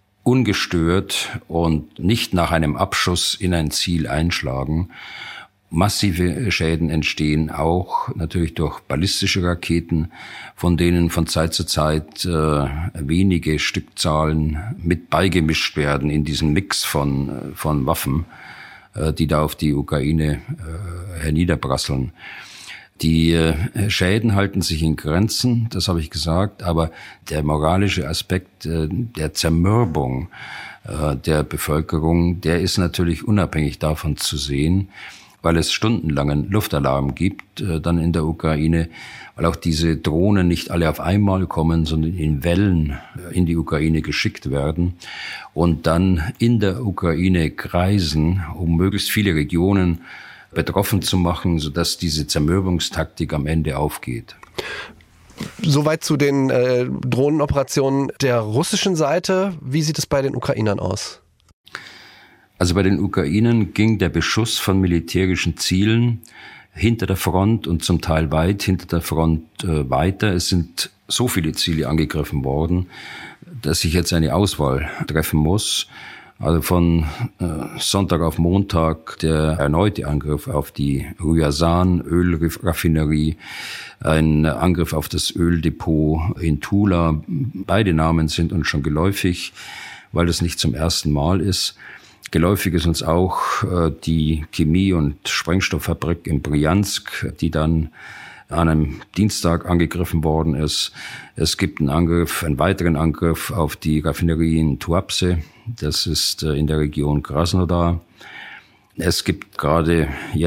ungestört und nicht nach einem Abschuss in ein Ziel einschlagen. Massive Schäden entstehen auch natürlich durch ballistische Raketen, von denen von Zeit zu Zeit wenige Stückzahlen mit beigemischt werden in diesen Mix von Waffen, die da auf die Ukraine herniederprasseln. Die Schäden halten sich in Grenzen, das habe ich gesagt, aber der moralische Aspekt der Zermürbung der Bevölkerung, der ist natürlich unabhängig davon zu sehen, weil es stundenlangen Luftalarm gibt dann in der Ukraine, weil auch diese Drohnen nicht alle auf einmal kommen, sondern in Wellen in die Ukraine geschickt werden und dann in der Ukraine kreisen, um möglichst viele Regionen betroffen zu machen, sodass diese Zermürbungstaktik am Ende aufgeht. Soweit zu den Drohnenoperationen der russischen Seite. Wie sieht es bei den Ukrainern aus? Also bei den Ukrainern ging der Beschuss von militärischen Zielen hinter der Front und zum Teil weit hinter der Front weiter. Es sind so viele Ziele angegriffen worden, dass ich jetzt eine Auswahl treffen muss. Also von Sonntag auf Montag der erneute Angriff auf die Ryazan Ölraffinerie, ein Angriff auf das Öldepot in Tula. Beide Namen sind uns schon geläufig, weil es nicht zum ersten Mal ist. Geläufig ist uns auch die Chemie- und Sprengstofffabrik in Bryansk, die dann an einem Dienstag angegriffen worden ist. Es gibt einen weiteren Angriff auf die Raffinerie in Tuapse. Das ist in der Region Krasnodar. Es gibt gerade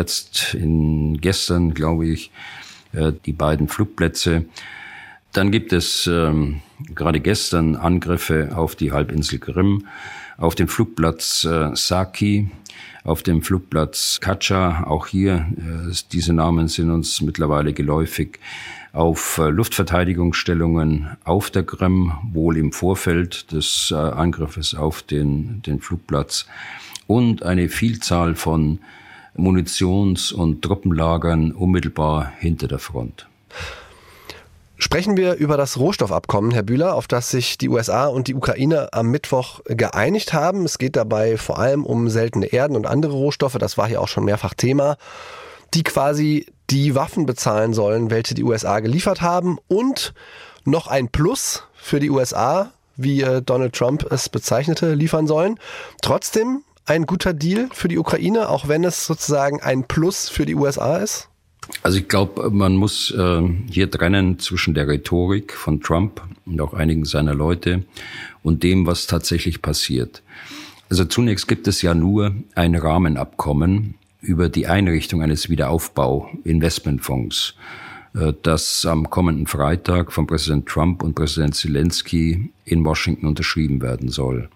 gestern, glaube ich, die beiden Flugplätze. Dann gibt es gerade gestern Angriffe auf die Halbinsel Krim, auf dem Flugplatz Saki, auf dem Flugplatz Katscha, auch hier, diese Namen sind uns mittlerweile geläufig, auf Luftverteidigungsstellungen auf der Krim, wohl im Vorfeld des Angriffes auf den Flugplatz und eine Vielzahl von Munitions- und Truppenlagern unmittelbar hinter der Front. Sprechen wir über das Rohstoffabkommen, Herr Bühler, auf das sich die USA und die Ukraine am Mittwoch geeinigt haben. Es geht dabei vor allem um seltene Erden und andere Rohstoffe, das war hier auch schon mehrfach Thema, die quasi die Waffen bezahlen sollen, welche die USA geliefert haben, und noch ein Plus für die USA, wie Donald Trump es bezeichnete, liefern sollen. Trotzdem ein guter Deal für die Ukraine, auch wenn es sozusagen ein Plus für die USA ist? Also ich glaube, man muss hier trennen zwischen der Rhetorik von Trump und auch einigen seiner Leute und dem, was tatsächlich passiert. Also zunächst gibt es ja nur ein Rahmenabkommen über die Einrichtung eines Wiederaufbau-Investmentfonds, das am kommenden Freitag von Präsident Trump und Präsident Zelensky in Washington unterschrieben werden soll.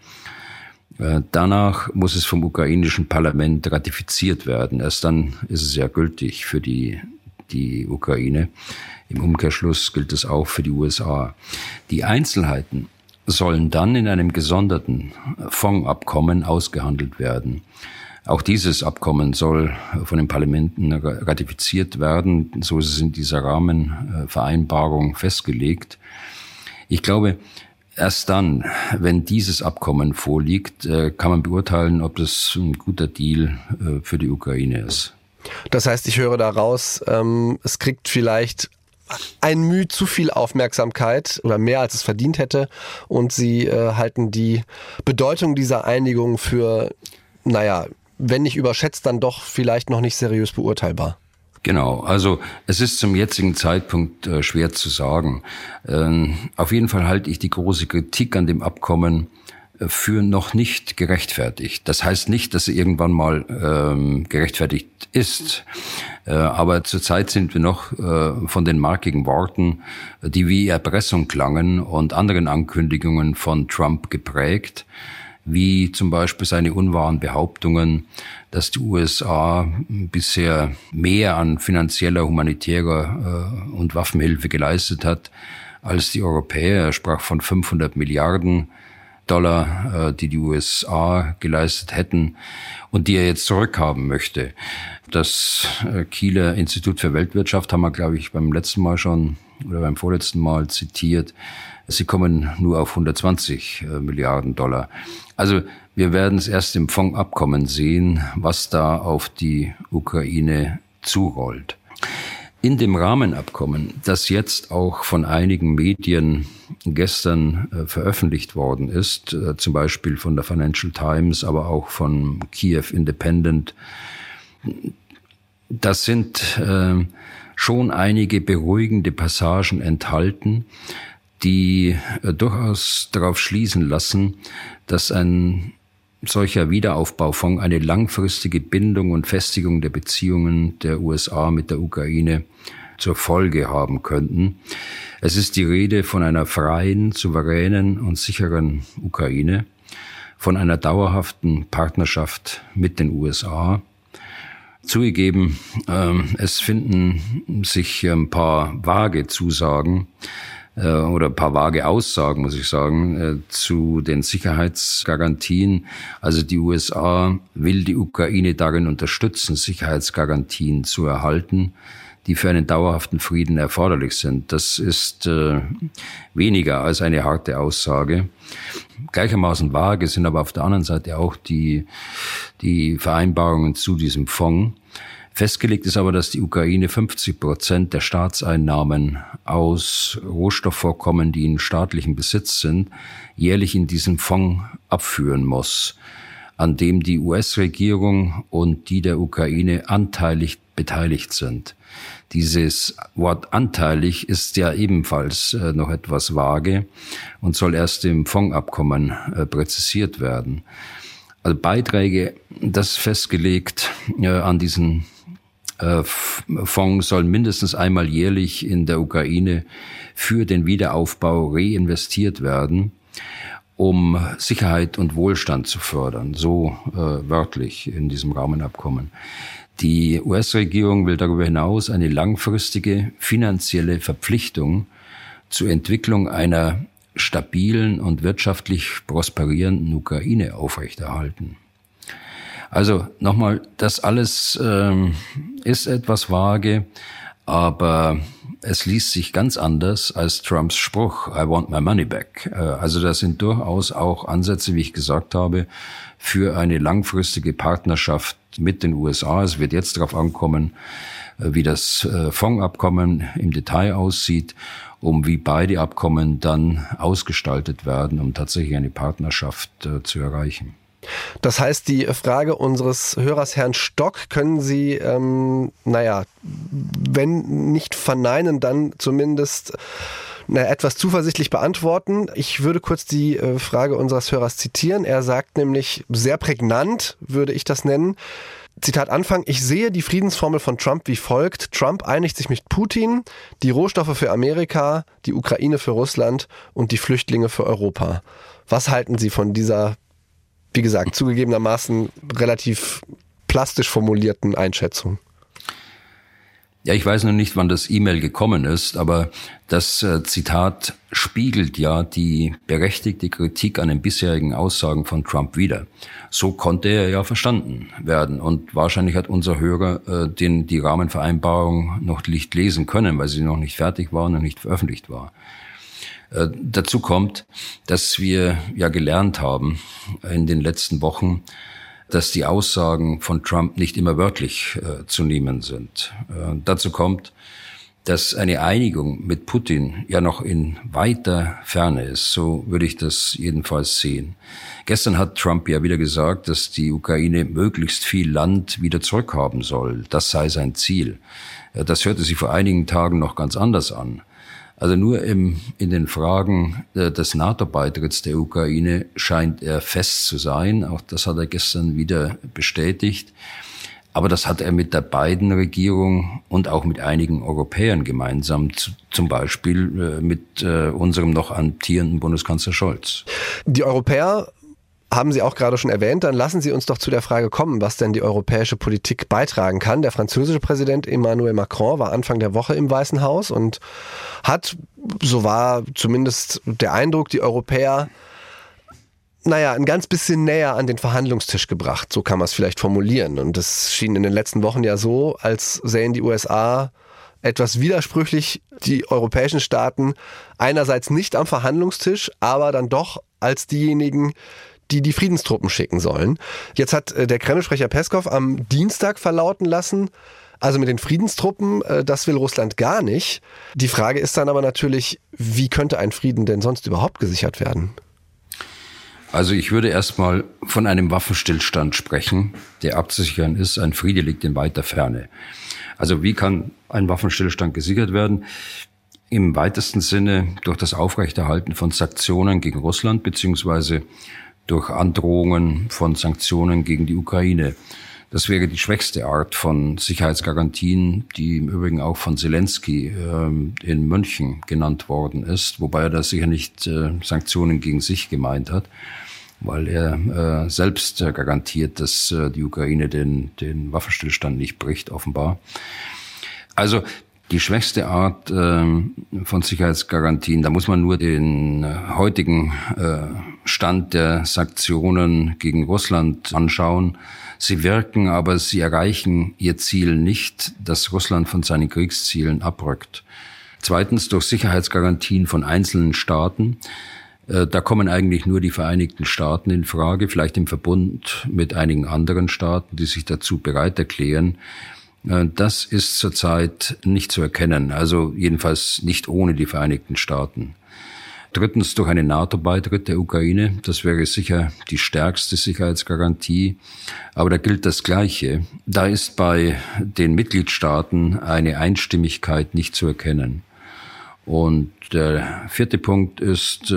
Danach muss es vom ukrainischen Parlament ratifiziert werden. Erst dann ist es ja gültig für die Ukraine. Im Umkehrschluss gilt es auch für die USA. Die Einzelheiten sollen dann in einem gesonderten Fondsabkommen ausgehandelt werden. Auch dieses Abkommen soll von den Parlamenten ratifiziert werden. So ist es in dieser Rahmenvereinbarung festgelegt. Ich glaube, erst dann, wenn dieses Abkommen vorliegt, kann man beurteilen, ob das ein guter Deal für die Ukraine ist. Das heißt, ich höre daraus, es kriegt vielleicht ein Mühe zu viel Aufmerksamkeit oder mehr, als es verdient hätte, und Sie halten die Bedeutung dieser Einigung für, wenn nicht überschätzt, dann doch vielleicht noch nicht seriös beurteilbar. Genau, also es ist zum jetzigen Zeitpunkt schwer zu sagen. Auf jeden Fall halte ich die große Kritik an dem Abkommen für noch nicht gerechtfertigt. Das heißt nicht, dass sie irgendwann mal gerechtfertigt ist, aber zurzeit sind wir noch von den markigen Worten, die wie Erpressung klangen, und anderen Ankündigungen von Trump geprägt, wie zum Beispiel seine unwahren Behauptungen, dass die USA bisher mehr an finanzieller, humanitärer und Waffenhilfe geleistet hat als die Europäer. Er sprach von 500 Milliarden Dollar, die die USA geleistet hätten und die er jetzt zurückhaben möchte. Das Kieler Institut für Weltwirtschaft haben wir, glaube ich, beim letzten Mal schon oder beim vorletzten Mal zitiert. Sie kommen nur auf 120 Milliarden Dollar. Also wir werden es erst im Fondabkommen sehen, was da auf die Ukraine zurollt. In dem Rahmenabkommen, das jetzt auch von einigen Medien gestern veröffentlicht worden ist, zum Beispiel von der Financial Times, aber auch von Kiew Independent, das sind schon einige beruhigende Passagen enthalten, die durchaus darauf schließen lassen, dass ein solcher Wiederaufbaufonds eine langfristige Bindung und Festigung der Beziehungen der USA mit der Ukraine zur Folge haben könnten. Es ist die Rede von einer freien, souveränen und sicheren Ukraine, von einer dauerhaften Partnerschaft mit den USA. Zugegeben, es finden sich ein paar vage Zusagen oder ein paar vage Aussagen, muss ich sagen, zu den Sicherheitsgarantien. Also die USA will die Ukraine darin unterstützen, Sicherheitsgarantien zu erhalten, die für einen dauerhaften Frieden erforderlich sind. Das ist weniger als eine harte Aussage. Gleichermaßen vage sind aber auf der anderen Seite auch die Vereinbarungen zu diesem Fonds. Festgelegt ist aber, dass die Ukraine 50% der Staatseinnahmen aus Rohstoffvorkommen, die in staatlichem Besitz sind, jährlich in diesen Fonds abführen muss, an dem die US-Regierung und die der Ukraine anteilig beteiligt sind. Dieses Wort anteilig ist ja ebenfalls noch etwas vage und soll erst im Fondsabkommen präzisiert werden. Also Beiträge, das festgelegt an diesen Fonds sollen mindestens einmal jährlich in der Ukraine für den Wiederaufbau reinvestiert werden, um Sicherheit und Wohlstand zu fördern, so wörtlich in diesem Rahmenabkommen. Die US-Regierung will darüber hinaus eine langfristige finanzielle Verpflichtung zur Entwicklung einer stabilen und wirtschaftlich prosperierenden Ukraine aufrechterhalten. Also nochmal, das alles ist etwas vage, aber es liest sich ganz anders als Trumps Spruch, I want my money back. Also das sind durchaus auch Ansätze, wie ich gesagt habe, für eine langfristige Partnerschaft mit den USA. Es wird jetzt darauf ankommen, wie das Fondsabkommen im Detail aussieht, wie beide Abkommen dann ausgestaltet werden, um tatsächlich eine Partnerschaft zu erreichen. Das heißt, die Frage unseres Hörers Herrn Stock können Sie, wenn nicht verneinen, dann zumindest etwas zuversichtlich beantworten. Ich würde kurz die Frage unseres Hörers zitieren. Er sagt nämlich sehr prägnant, würde ich das nennen. Zitat Anfang: Ich sehe die Friedensformel von Trump wie folgt. Trump einigt sich mit Putin, die Rohstoffe für Amerika, die Ukraine für Russland und die Flüchtlinge für Europa. Was halten Sie von dieser, wie gesagt, zugegebenermaßen relativ plastisch formulierten Einschätzung? Ja, ich weiß noch nicht, wann das E-Mail gekommen ist, aber das Zitat spiegelt ja die berechtigte Kritik an den bisherigen Aussagen von Trump wider. So konnte er ja verstanden werden und wahrscheinlich hat unser Hörer die Rahmenvereinbarung noch nicht lesen können, weil sie noch nicht fertig war und noch nicht veröffentlicht war. Dazu kommt, dass wir ja gelernt haben in den letzten Wochen, dass die Aussagen von Trump nicht immer wörtlich zu nehmen sind. Dazu kommt, dass eine Einigung mit Putin ja noch in weiter Ferne ist. So würde ich das jedenfalls sehen. Gestern hat Trump ja wieder gesagt, dass die Ukraine möglichst viel Land wieder zurückhaben soll. Das sei sein Ziel. Das hörte sich vor einigen Tagen noch ganz anders an. Also nur in den Fragen des NATO-Beitritts der Ukraine scheint er fest zu sein. Auch das hat er gestern wieder bestätigt. Aber das hat er mit der Biden-Regierung und auch mit einigen Europäern gemeinsam, zum Beispiel mit unserem noch amtierenden Bundeskanzler Scholz. Die Europäer haben Sie auch gerade schon erwähnt, dann lassen Sie uns doch zu der Frage kommen, was denn die europäische Politik beitragen kann. Der französische Präsident Emmanuel Macron war Anfang der Woche im Weißen Haus und hat, so war zumindest der Eindruck, die Europäer ein ganz bisschen näher an den Verhandlungstisch gebracht, so kann man es vielleicht formulieren. Und es schien in den letzten Wochen ja so, als sähen die USA etwas widersprüchlich die europäischen Staaten einerseits nicht am Verhandlungstisch, aber dann doch als diejenigen, die die Friedenstruppen schicken sollen. Jetzt hat der Kreml-Sprecher Peskov am Dienstag verlauten lassen, also mit den Friedenstruppen, das will Russland gar nicht. Die Frage ist dann aber natürlich, wie könnte ein Frieden denn sonst überhaupt gesichert werden? Also ich würde erstmal von einem Waffenstillstand sprechen, der abzusichern ist. Ein Friede liegt in weiter Ferne. Also wie kann ein Waffenstillstand gesichert werden? Im weitesten Sinne durch das Aufrechterhalten von Sanktionen gegen Russland beziehungsweise durch Androhungen von Sanktionen gegen die Ukraine. Das wäre die schwächste Art von Sicherheitsgarantien, die im Übrigen auch von Zelensky in München genannt worden ist, wobei er da sicher nicht Sanktionen gegen sich gemeint hat, weil er selbst garantiert, dass die Ukraine den Waffenstillstand nicht bricht, offenbar. Also die schwächste Art von Sicherheitsgarantien, da muss man nur den heutigen Stand der Sanktionen gegen Russland anschauen. Sie wirken, aber sie erreichen ihr Ziel nicht, dass Russland von seinen Kriegszielen abrückt. Zweitens durch Sicherheitsgarantien von einzelnen Staaten. Da kommen eigentlich nur die Vereinigten Staaten in Frage, vielleicht im Verbund mit einigen anderen Staaten, die sich dazu bereit erklären. Das ist zurzeit nicht zu erkennen, also jedenfalls nicht ohne die Vereinigten Staaten. Drittens durch einen NATO-Beitritt der Ukraine. Das wäre sicher die stärkste Sicherheitsgarantie. Aber da gilt das Gleiche. Da ist bei den Mitgliedstaaten eine Einstimmigkeit nicht zu erkennen. Und der vierte Punkt ist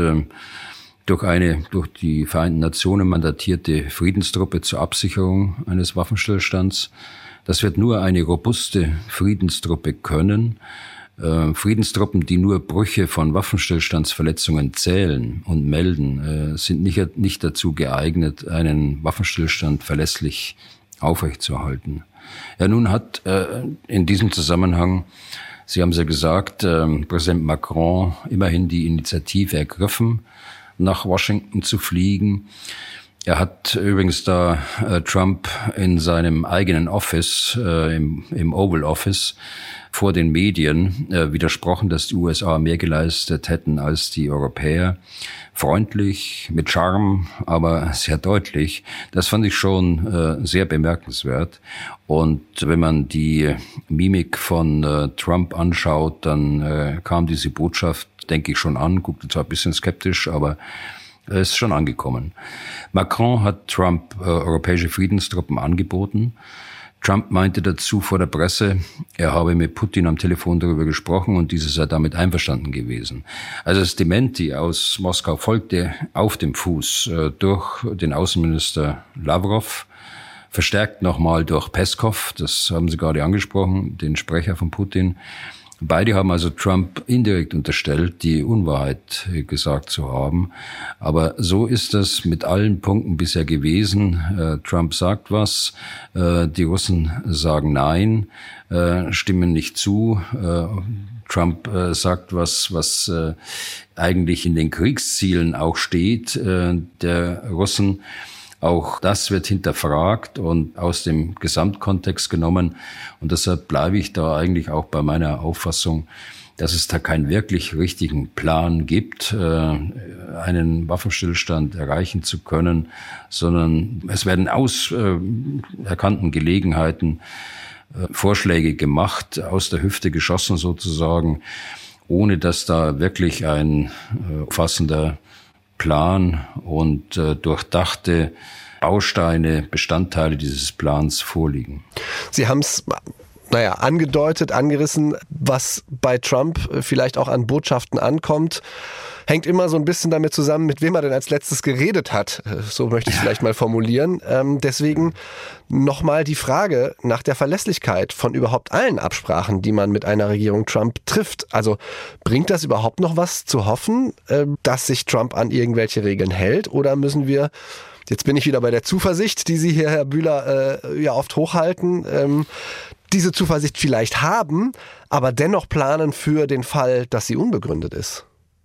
durch die Vereinten Nationen mandatierte Friedenstruppe zur Absicherung eines Waffenstillstands. Das wird nur eine robuste Friedenstruppe können. Friedenstruppen, die nur Brüche von Waffenstillstandsverletzungen zählen und melden, sind nicht dazu geeignet, einen Waffenstillstand verlässlich aufrechtzuerhalten. Ja, nun hat in diesem Zusammenhang, Sie haben es ja gesagt, Präsident Macron immerhin die Initiative ergriffen, nach Washington zu fliegen. Er hat übrigens da Trump in seinem eigenen Office, im Oval Office, vor den Medien widersprochen, dass die USA mehr geleistet hätten als die Europäer. Freundlich, mit Charme, aber sehr deutlich. Das fand ich schon sehr bemerkenswert. Und wenn man die Mimik von Trump anschaut, dann kam diese Botschaft, denke ich, schon an. Guckte zwar ein bisschen skeptisch, aber es ist schon angekommen. Macron hat Trump europäische Friedenstruppen angeboten. Trump meinte dazu vor der Presse, er habe mit Putin am Telefon darüber gesprochen und dieser sei damit einverstanden gewesen. Also das Dementi aus Moskau folgte auf dem Fuß durch den Außenminister Lavrov, verstärkt nochmal durch Peskov, das haben Sie gerade angesprochen, den Sprecher von Putin. Beide haben also Trump indirekt unterstellt, die Unwahrheit gesagt zu haben. Aber so ist das mit allen Punkten bisher gewesen. Trump sagt was, die Russen sagen nein, stimmen nicht zu. Trump sagt was eigentlich in den Kriegszielen auch steht, der Russen. Auch das wird hinterfragt und aus dem Gesamtkontext genommen. Und deshalb bleibe ich da eigentlich auch bei meiner Auffassung, dass es da keinen wirklich richtigen Plan gibt, einen Waffenstillstand erreichen zu können, sondern es werden aus erkannten Gelegenheiten Vorschläge gemacht, aus der Hüfte geschossen sozusagen, ohne dass da wirklich ein umfassender Plan und durchdachte Bausteine, Bestandteile dieses Plans vorliegen. Sie haben es angedeutet, angerissen, was bei Trump vielleicht auch an Botschaften ankommt. Hängt immer so ein bisschen damit zusammen, mit wem er denn als letztes geredet hat. So möchte ich es vielleicht mal formulieren. Deswegen nochmal die Frage nach der Verlässlichkeit von überhaupt allen Absprachen, die man mit einer Regierung Trump trifft. Also bringt das überhaupt noch was zu hoffen, dass sich Trump an irgendwelche Regeln hält? Oder müssen wir, jetzt bin ich wieder bei der Zuversicht, die Sie hier, Herr Bühler, ja oft hochhalten, diese Zuversicht vielleicht haben, aber dennoch planen für den Fall, dass sie unbegründet ist?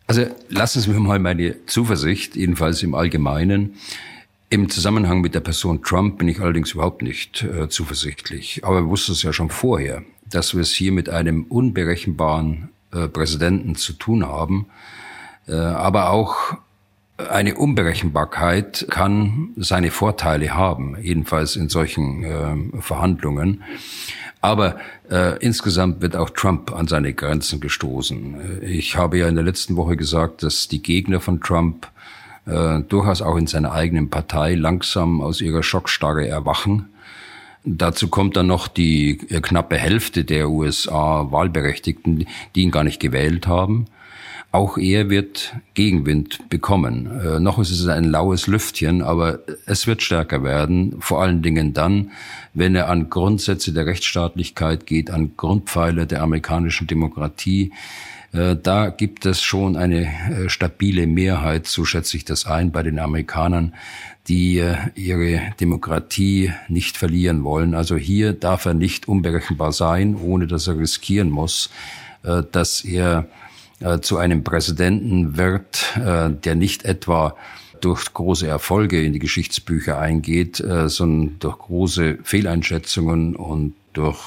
Also lassen Sie mir mal meine Zuversicht, jedenfalls im Allgemeinen. Im Zusammenhang mit der Person Trump bin ich allerdings überhaupt nicht zuversichtlich. Aber wir wussten es ja schon vorher, dass wir es hier mit einem unberechenbaren Präsidenten zu tun haben. Aber auch eine Unberechenbarkeit kann seine Vorteile haben, jedenfalls in solchen Verhandlungen. Aber insgesamt wird auch Trump an seine Grenzen gestoßen. Ich habe ja in der letzten Woche gesagt, dass die Gegner von Trump durchaus auch in seiner eigenen Partei langsam aus ihrer Schockstarre erwachen. Dazu kommt dann noch die knappe Hälfte der USA-Wahlberechtigten, die ihn gar nicht gewählt haben. Auch er wird Gegenwind bekommen. Noch ist es ein laues Lüftchen, aber es wird stärker werden, vor allen Dingen dann, wenn er an Grundsätze der Rechtsstaatlichkeit geht, an Grundpfeiler der amerikanischen Demokratie. Da gibt es schon eine stabile Mehrheit, so schätze ich das ein, bei den Amerikanern, die ihre Demokratie nicht verlieren wollen. Also hier darf er nicht unberechenbar sein, ohne dass er riskieren muss, dass er zu einem Präsidenten wird, der nicht etwa durch große Erfolge in die Geschichtsbücher eingeht, sondern durch große Fehleinschätzungen und durch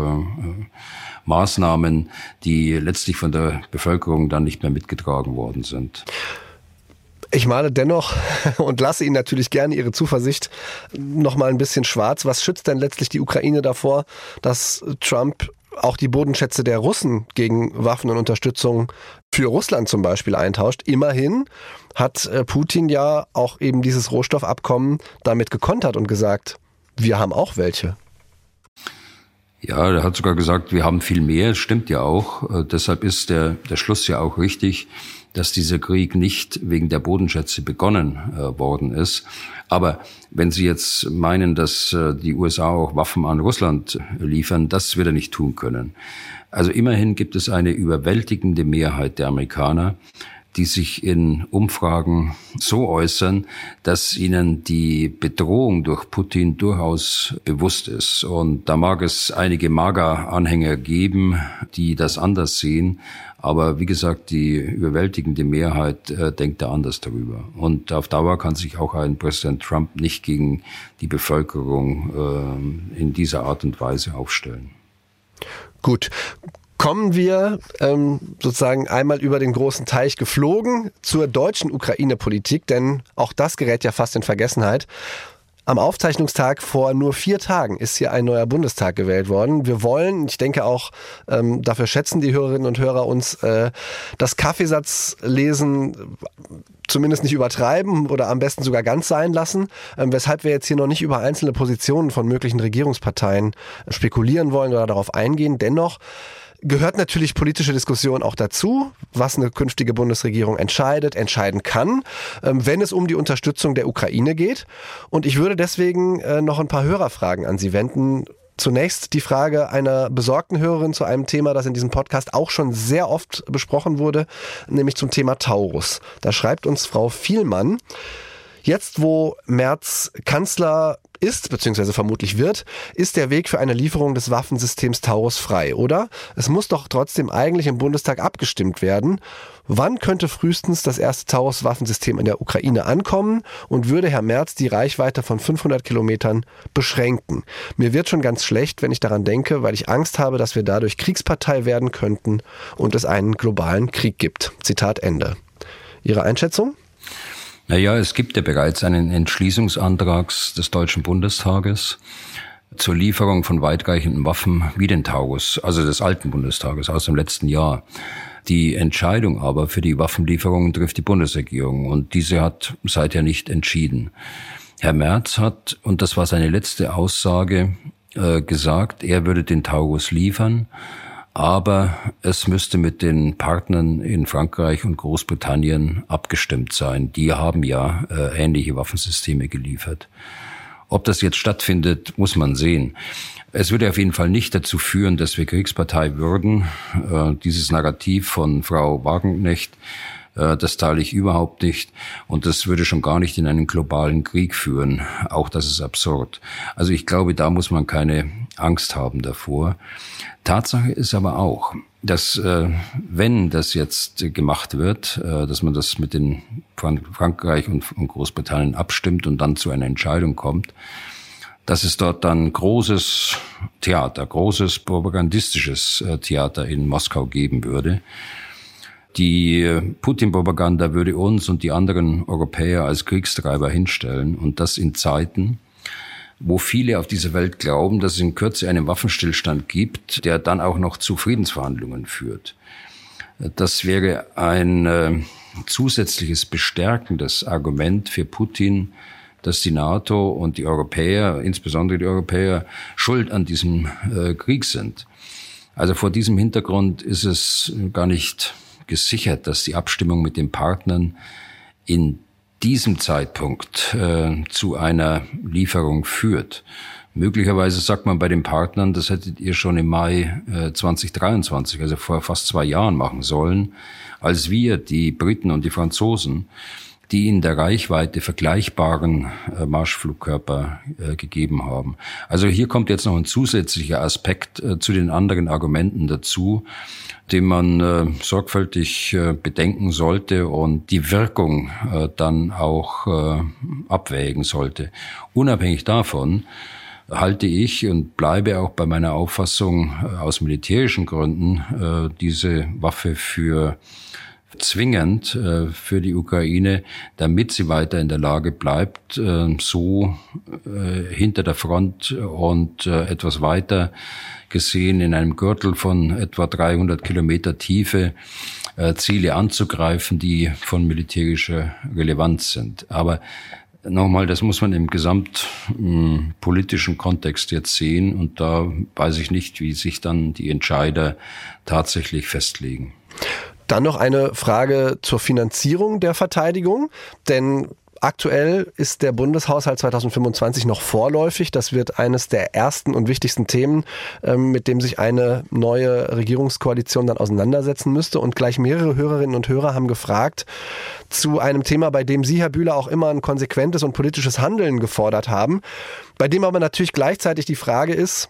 Maßnahmen, die letztlich von der Bevölkerung dann nicht mehr mitgetragen worden sind. Ich male dennoch und lasse Ihnen natürlich gerne Ihre Zuversicht noch mal ein bisschen schwarz. Was schützt denn letztlich die Ukraine davor, dass Trump auch die Bodenschätze der Russen gegen Waffen und Unterstützung für Russland zum Beispiel eintauscht? Immerhin hat Putin ja auch eben dieses Rohstoffabkommen damit gekontert und gesagt, wir haben auch welche. Ja, er hat sogar gesagt, wir haben viel mehr. Das stimmt ja auch. Deshalb ist der Schluss ja auch richtig, dass dieser Krieg nicht wegen der Bodenschätze begonnen worden ist. Aber wenn Sie jetzt meinen, dass die USA auch Waffen an Russland liefern, das wird er nicht tun können. Also immerhin gibt es eine überwältigende Mehrheit der Amerikaner, die sich in Umfragen so äußern, dass ihnen die Bedrohung durch Putin durchaus bewusst ist. Und da mag es einige MAGA-Anhänger geben, die das anders sehen. Aber wie gesagt, die überwältigende Mehrheit denkt da anders darüber. Und auf Dauer kann sich auch ein Präsident Trump nicht gegen die Bevölkerung in dieser Art und Weise aufstellen. Gut. Kommen wir sozusagen einmal über den großen Teich geflogen zur deutschen Ukraine-Politik, denn auch das gerät ja fast in Vergessenheit. Am Aufzeichnungstag vor nur 4 Tagen ist hier ein neuer Bundestag gewählt worden. Wir wollen, ich denke auch, dafür schätzen die Hörerinnen und Hörer uns, das Kaffeesatzlesen zumindest nicht übertreiben oder am besten sogar ganz sein lassen, weshalb wir jetzt hier noch nicht über einzelne Positionen von möglichen Regierungsparteien spekulieren wollen oder darauf eingehen. Dennoch gehört natürlich politische Diskussion auch dazu, was eine künftige Bundesregierung entscheiden kann, wenn es um die Unterstützung der Ukraine geht. Und ich würde deswegen noch ein paar Hörerfragen an Sie wenden. Zunächst die Frage einer besorgten Hörerin zu einem Thema, das in diesem Podcast auch schon sehr oft besprochen wurde, nämlich zum Thema Taurus. Da schreibt uns Frau Vielmann: Jetzt, wo Merz Kanzler ist, beziehungsweise vermutlich wird, ist der Weg für eine Lieferung des Waffensystems Taurus frei, oder? Es muss doch trotzdem eigentlich im Bundestag abgestimmt werden. Wann könnte frühestens das erste Taurus-Waffensystem in der Ukraine ankommen und würde Herr Merz die Reichweite von 500 Kilometern beschränken? Mir wird schon ganz schlecht, wenn ich daran denke, weil ich Angst habe, dass wir dadurch Kriegspartei werden könnten und es einen globalen Krieg gibt. Zitat Ende. Ihre Einschätzung? Naja, es gibt ja bereits einen Entschließungsantrag des Deutschen Bundestages zur Lieferung von weitreichenden Waffen wie den Taurus, also des alten Bundestages aus dem letzten Jahr. Die Entscheidung aber für die Waffenlieferungen trifft die Bundesregierung und diese hat seither nicht entschieden. Herr Merz hat, und das war seine letzte Aussage, gesagt, er würde den Taurus liefern, aber es müsste mit den Partnern in Frankreich und Großbritannien abgestimmt sein. Die haben ja ähnliche Waffensysteme geliefert. Ob das jetzt stattfindet, muss man sehen. Es würde auf jeden Fall nicht dazu führen, dass wir Kriegspartei würden. Dieses Narrativ von Frau Wagenknecht, das teile ich überhaupt nicht. Und das würde schon gar nicht in einen globalen Krieg führen. Auch das ist absurd. Also ich glaube, da muss man keine Angst haben davor. Tatsache ist aber auch, dass wenn das jetzt gemacht wird, dass man das mit den Frankreich und Großbritannien abstimmt und dann zu einer Entscheidung kommt, dass es dort dann großes Theater, großes propagandistisches Theater in Moskau geben würde. Die Putin-Propaganda würde uns und die anderen Europäer als Kriegstreiber hinstellen, und das in Zeiten, wo viele auf dieser Welt glauben, dass es in Kürze einen Waffenstillstand gibt, der dann auch noch zu Friedensverhandlungen führt. Das wäre ein zusätzliches bestärkendes Argument für Putin, dass die NATO und die Europäer, insbesondere die Europäer, schuld an diesem Krieg sind. Also vor diesem Hintergrund ist es gar nicht gesichert, dass die Abstimmung mit den Partnern in diesem Zeitpunkt zu einer Lieferung führt. Möglicherweise sagt man bei den Partnern, das hättet ihr schon im Mai 2023, also vor fast 2 Jahren machen sollen, als wir, die Briten und die Franzosen, die in der Reichweite vergleichbaren Marschflugkörper gegeben haben. Also hier kommt jetzt noch ein zusätzlicher Aspekt zu den anderen Argumenten dazu, den man sorgfältig bedenken sollte und die Wirkung dann auch abwägen sollte. Unabhängig davon halte ich und bleibe auch bei meiner Auffassung aus militärischen Gründen diese Waffe für zwingend für die Ukraine, damit sie weiter in der Lage bleibt, so hinter der Front und etwas weiter gesehen in einem Gürtel von etwa 300 Kilometer Tiefe Ziele anzugreifen, die von militärischer Relevanz sind. Aber nochmal, das muss man im gesamtpolitischen Kontext jetzt sehen, und da weiß ich nicht, wie sich dann die Entscheider tatsächlich festlegen. Dann noch eine Frage zur Finanzierung der Verteidigung, denn aktuell ist der Bundeshaushalt 2025 noch vorläufig. Das wird eines der ersten und wichtigsten Themen, mit dem sich eine neue Regierungskoalition dann auseinandersetzen müsste. Und gleich mehrere Hörerinnen und Hörer haben gefragt zu einem Thema, bei dem Sie, Herr Bühler, auch immer ein konsequentes und politisches Handeln gefordert haben, bei dem aber natürlich gleichzeitig die Frage ist,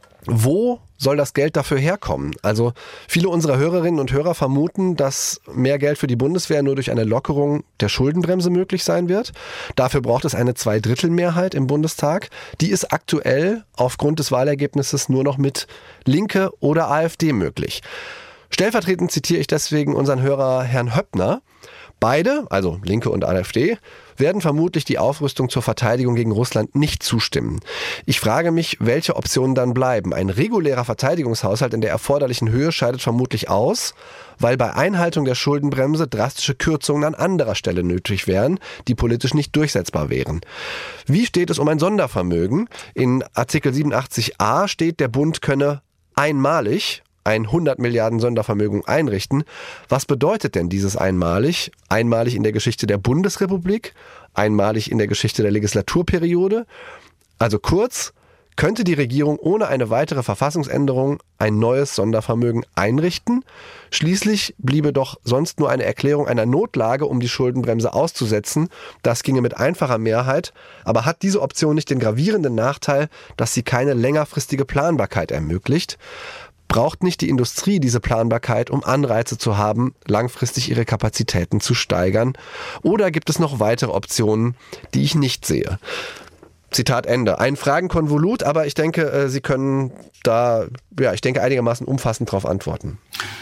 wo soll das Geld dafür herkommen? Also viele unserer Hörerinnen und Hörer vermuten, dass mehr Geld für die Bundeswehr nur durch eine Lockerung der Schuldenbremse möglich sein wird. Dafür braucht es eine 2/3 im Bundestag. Die ist aktuell aufgrund des Wahlergebnisses nur noch mit Linke oder AfD möglich. Stellvertretend zitiere ich deswegen unseren Hörer Herrn Höppner. Beide, also Linke und AfD, werden vermutlich die Aufrüstung zur Verteidigung gegen Russland nicht zustimmen. Ich frage mich, welche Optionen dann bleiben. Ein regulärer Verteidigungshaushalt in der erforderlichen Höhe scheidet vermutlich aus, weil bei Einhaltung der Schuldenbremse drastische Kürzungen an anderer Stelle nötig wären, die politisch nicht durchsetzbar wären. Wie steht es um ein Sondervermögen? In Artikel 87a steht, der Bund könne einmalig ein 100 Milliarden Sondervermögen einrichten. Was bedeutet denn dieses einmalig? Einmalig in der Geschichte der Bundesrepublik? Einmalig in der Geschichte der Legislaturperiode? Also kurz, könnte die Regierung ohne eine weitere Verfassungsänderung ein neues Sondervermögen einrichten? Schließlich bliebe doch sonst nur eine Erklärung einer Notlage, um die Schuldenbremse auszusetzen. Das ginge mit einfacher Mehrheit. Aber hat diese Option nicht den gravierenden Nachteil, dass sie keine längerfristige Planbarkeit ermöglicht? Braucht nicht die Industrie diese Planbarkeit, um Anreize zu haben, langfristig ihre Kapazitäten zu steigern? Oder gibt es noch weitere Optionen, die ich nicht sehe? Zitat Ende. Ein Fragenkonvolut, aber ich denke, Sie können da, einigermaßen umfassend darauf antworten.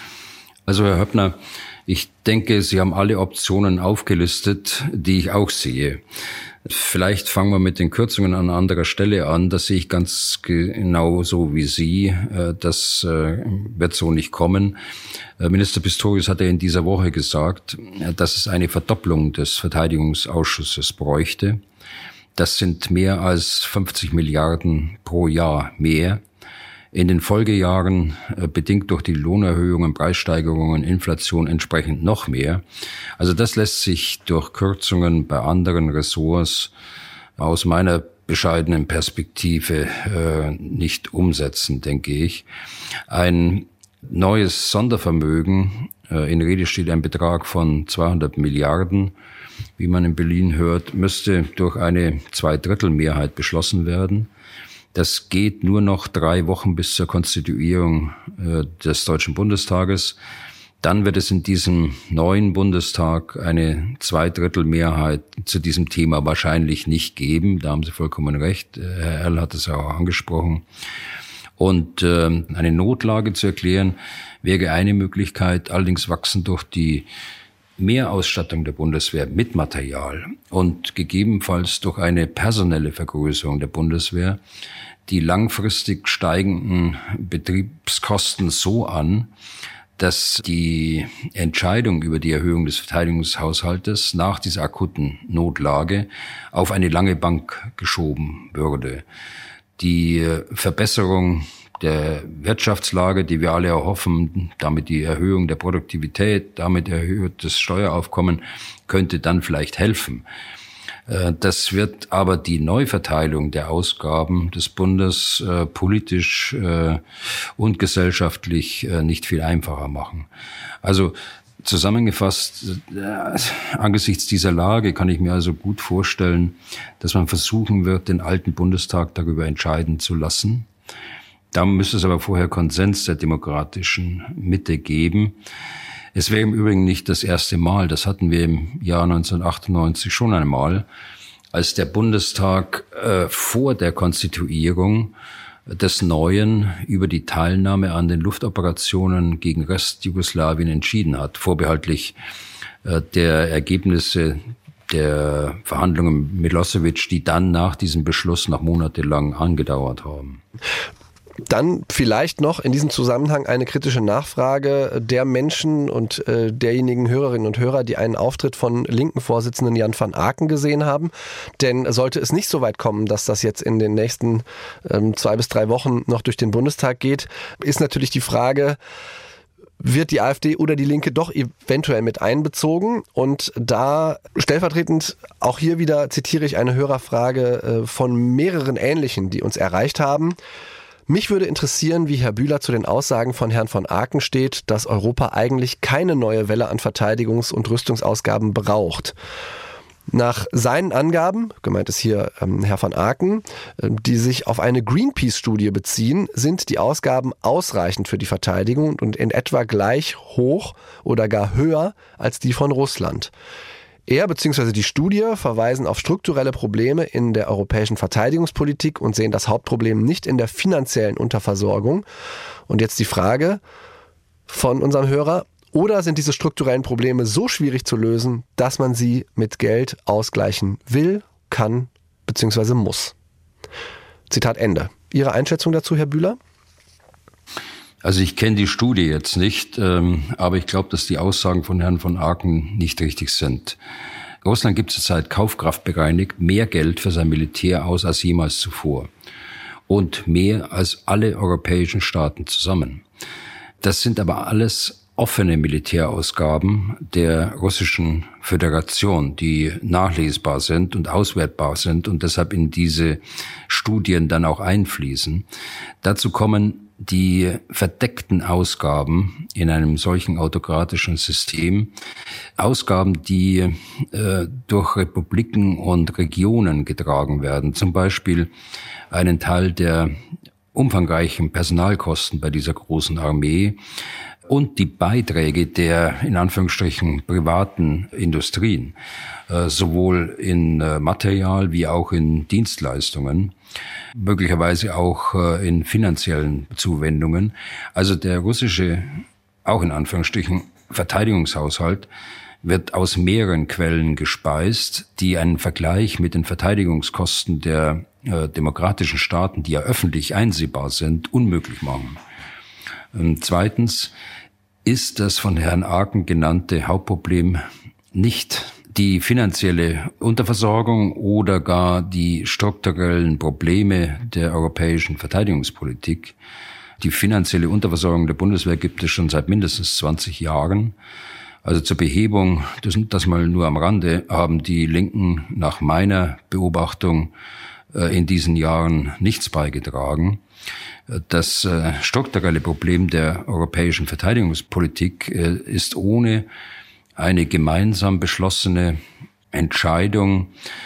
Also Herr Höppner, ich denke, Sie haben alle Optionen aufgelistet, die ich auch sehe. Vielleicht fangen wir mit den Kürzungen an anderer Stelle an. Das sehe ich ganz genau so wie Sie. Das wird so nicht kommen. Minister Pistorius hat ja in dieser Woche gesagt, dass es eine Verdopplung des Verteidigungsausschusses bräuchte. Das sind mehr als 50 Milliarden pro Jahr mehr. In den Folgejahren, bedingt durch die Lohnerhöhungen, Preissteigerungen, Inflation, entsprechend noch mehr. Also das lässt sich durch Kürzungen bei anderen Ressorts aus meiner bescheidenen Perspektive nicht umsetzen, denke ich. Ein neues Sondervermögen, in Rede steht ein Betrag von 200 Milliarden, wie man in Berlin hört, müsste durch eine 2/3 Mehrheit beschlossen werden. Das geht nur noch 3 Wochen bis zur Konstituierung des Deutschen Bundestages. Dann wird es in diesem neuen Bundestag eine 2/3 zu diesem Thema wahrscheinlich nicht geben. Da haben Sie vollkommen recht. Herr Erl hat es auch angesprochen. Und eine Notlage zu erklären, wäre eine Möglichkeit. Allerdings wachsen durch die Mehrausstattung der Bundeswehr mit Material und gegebenenfalls durch eine personelle Vergrößerung der Bundeswehr die langfristig steigenden Betriebskosten so an, dass die Entscheidung über die Erhöhung des Verteidigungshaushaltes nach dieser akuten Notlage auf eine lange Bank geschoben würde. Die Verbesserung der Wirtschaftslage, die wir alle erhoffen, damit die Erhöhung der Produktivität, damit erhöhtes Steueraufkommen, könnte dann vielleicht helfen. Das wird aber die Neuverteilung der Ausgaben des Bundes politisch und gesellschaftlich nicht viel einfacher machen. Also zusammengefasst, angesichts dieser Lage kann ich mir also gut vorstellen, dass man versuchen wird, den alten Bundestag darüber entscheiden zu lassen. Da müsste es aber vorher Konsens der demokratischen Mitte geben. Es wäre im Übrigen nicht das erste Mal, das hatten wir im Jahr 1998 schon einmal, als der Bundestag vor der Konstituierung des Neuen über die Teilnahme an den Luftoperationen gegen Restjugoslawien entschieden hat, vorbehaltlich der Ergebnisse der Verhandlungen mit Milosevic, die dann nach diesem Beschluss noch monatelang angedauert haben. Dann vielleicht noch in diesem Zusammenhang eine kritische Nachfrage der Menschen und derjenigen Hörerinnen und Hörer, die einen Auftritt von linken Vorsitzenden Jan van Aken gesehen haben. Denn sollte es nicht so weit kommen, dass das jetzt in den nächsten 2 bis 3 Wochen noch durch den Bundestag geht, ist natürlich die Frage, wird die AfD oder die Linke doch eventuell mit einbezogen? Und da stellvertretend auch hier wieder zitiere ich eine Hörerfrage von mehreren ähnlichen, die uns erreicht haben. Mich würde interessieren, wie Herr Bühler zu den Aussagen von Herrn von Aken steht, dass Europa eigentlich keine neue Welle an Verteidigungs- und Rüstungsausgaben braucht. Nach seinen Angaben, gemeint ist hier Herr von Aken, die sich auf eine Greenpeace-Studie beziehen, sind die Ausgaben ausreichend für die Verteidigung und in etwa gleich hoch oder gar höher als die von Russland. Er bzw. die Studie verweisen auf strukturelle Probleme in der europäischen Verteidigungspolitik und sehen das Hauptproblem nicht in der finanziellen Unterversorgung. Und jetzt die Frage von unserem Hörer: Oder sind diese strukturellen Probleme so schwierig zu lösen, dass man sie mit Geld ausgleichen will, kann bzw. muss? Zitat Ende. Ihre Einschätzung dazu, Herr Bühler? Also ich kenne die Studie jetzt nicht, aber ich glaube, dass die Aussagen von Herrn von Aken nicht richtig sind. Russland gibt zurzeit kaufkraftbereinigt mehr Geld für sein Militär aus als jemals zuvor und mehr als alle europäischen Staaten zusammen. Das sind aber alles offene Militärausgaben der Russischen Föderation, die nachlesbar sind und auswertbar sind und deshalb in diese Studien dann auch einfließen. Dazu kommen die verdeckten Ausgaben in einem solchen autokratischen System, Ausgaben, die durch Republiken und Regionen getragen werden, zum Beispiel einen Teil der umfangreichen Personalkosten bei dieser großen Armee und die Beiträge der, in Anführungsstrichen, privaten Industrien, sowohl in Material wie auch in Dienstleistungen, möglicherweise auch in finanziellen Zuwendungen. Also der russische, auch in Anführungsstrichen, Verteidigungshaushalt wird aus mehreren Quellen gespeist, die einen Vergleich mit den Verteidigungskosten der demokratischen Staaten, die ja öffentlich einsehbar sind, unmöglich machen. Zweitens ist das von Herrn Aken genannte Hauptproblem nicht die finanzielle Unterversorgung oder gar die strukturellen Probleme der europäischen Verteidigungspolitik. Die finanzielle Unterversorgung der Bundeswehr gibt es schon seit mindestens 20 Jahren. Also zur Behebung, das mal nur am Rande, haben die Linken nach meiner Beobachtung in diesen Jahren nichts beigetragen. Das strukturelle Problem der europäischen Verteidigungspolitik ist ohne eine gemeinsam beschlossene Entscheidung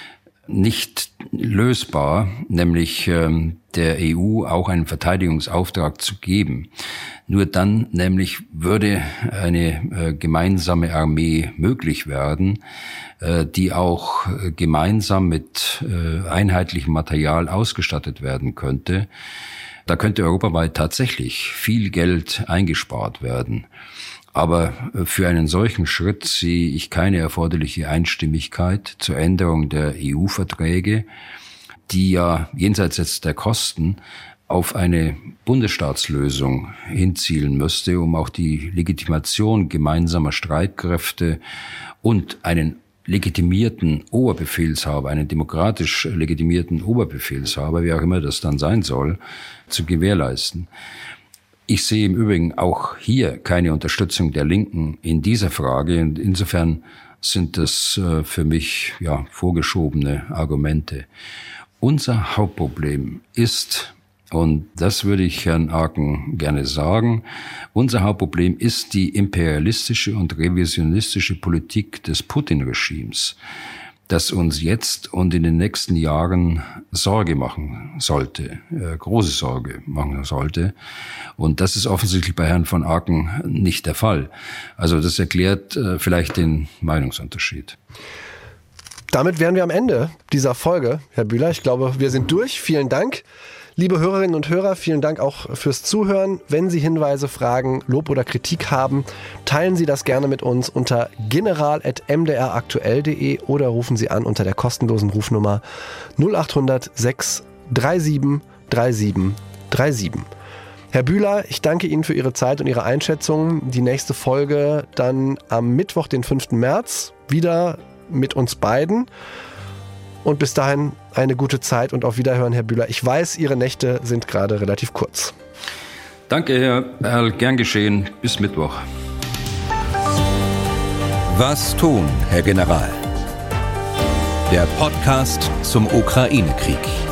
nicht lösbar, nämlich der EU auch einen Verteidigungsauftrag zu geben. Nur dann nämlich würde eine gemeinsame Armee möglich werden, die auch gemeinsam mit einheitlichem Material ausgestattet werden könnte. Da könnte europaweit tatsächlich viel Geld eingespart werden. Aber für einen solchen Schritt sehe ich keine erforderliche Einstimmigkeit zur Änderung der EU-Verträge, die ja jenseits jetzt der Kosten auf eine Bundesstaatslösung hinzielen müsste, um auch die Legitimation gemeinsamer Streitkräfte und einen legitimierten Oberbefehlshaber, einen demokratisch legitimierten Oberbefehlshaber, wie auch immer das dann sein soll, zu gewährleisten. Ich sehe im Übrigen auch hier keine Unterstützung der Linken in dieser Frage und insofern sind das für mich vorgeschobene Argumente. Unser Hauptproblem ist, und das würde ich Herrn Aaken gerne sagen, unser Hauptproblem ist die imperialistische und revisionistische Politik des Putin-Regimes, das uns jetzt und in den nächsten Jahren Sorge machen sollte, große Sorge machen sollte. Und das ist offensichtlich bei Herrn von Aaken nicht der Fall. Also das erklärt vielleicht den Meinungsunterschied. Damit wären wir am Ende dieser Folge, Herr Bühler. Ich glaube, wir sind durch. Vielen Dank. Liebe Hörerinnen und Hörer, vielen Dank auch fürs Zuhören. Wenn Sie Hinweise, Fragen, Lob oder Kritik haben, teilen Sie das gerne mit uns unter general@mdraktuell.de oder rufen Sie an unter der kostenlosen Rufnummer 0800 6 37 37 37. Herr Bühler, ich danke Ihnen für Ihre Zeit und Ihre Einschätzung. Die nächste Folge dann am Mittwoch, den 5. März, wieder mit uns beiden. Und bis dahin eine gute Zeit und auf Wiederhören, Herr Bühler. Ich weiß, Ihre Nächte sind gerade relativ kurz. Danke, Herr Erl. Gern geschehen. Bis Mittwoch. Was tun, Herr General? Der Podcast zum Ukraine-Krieg.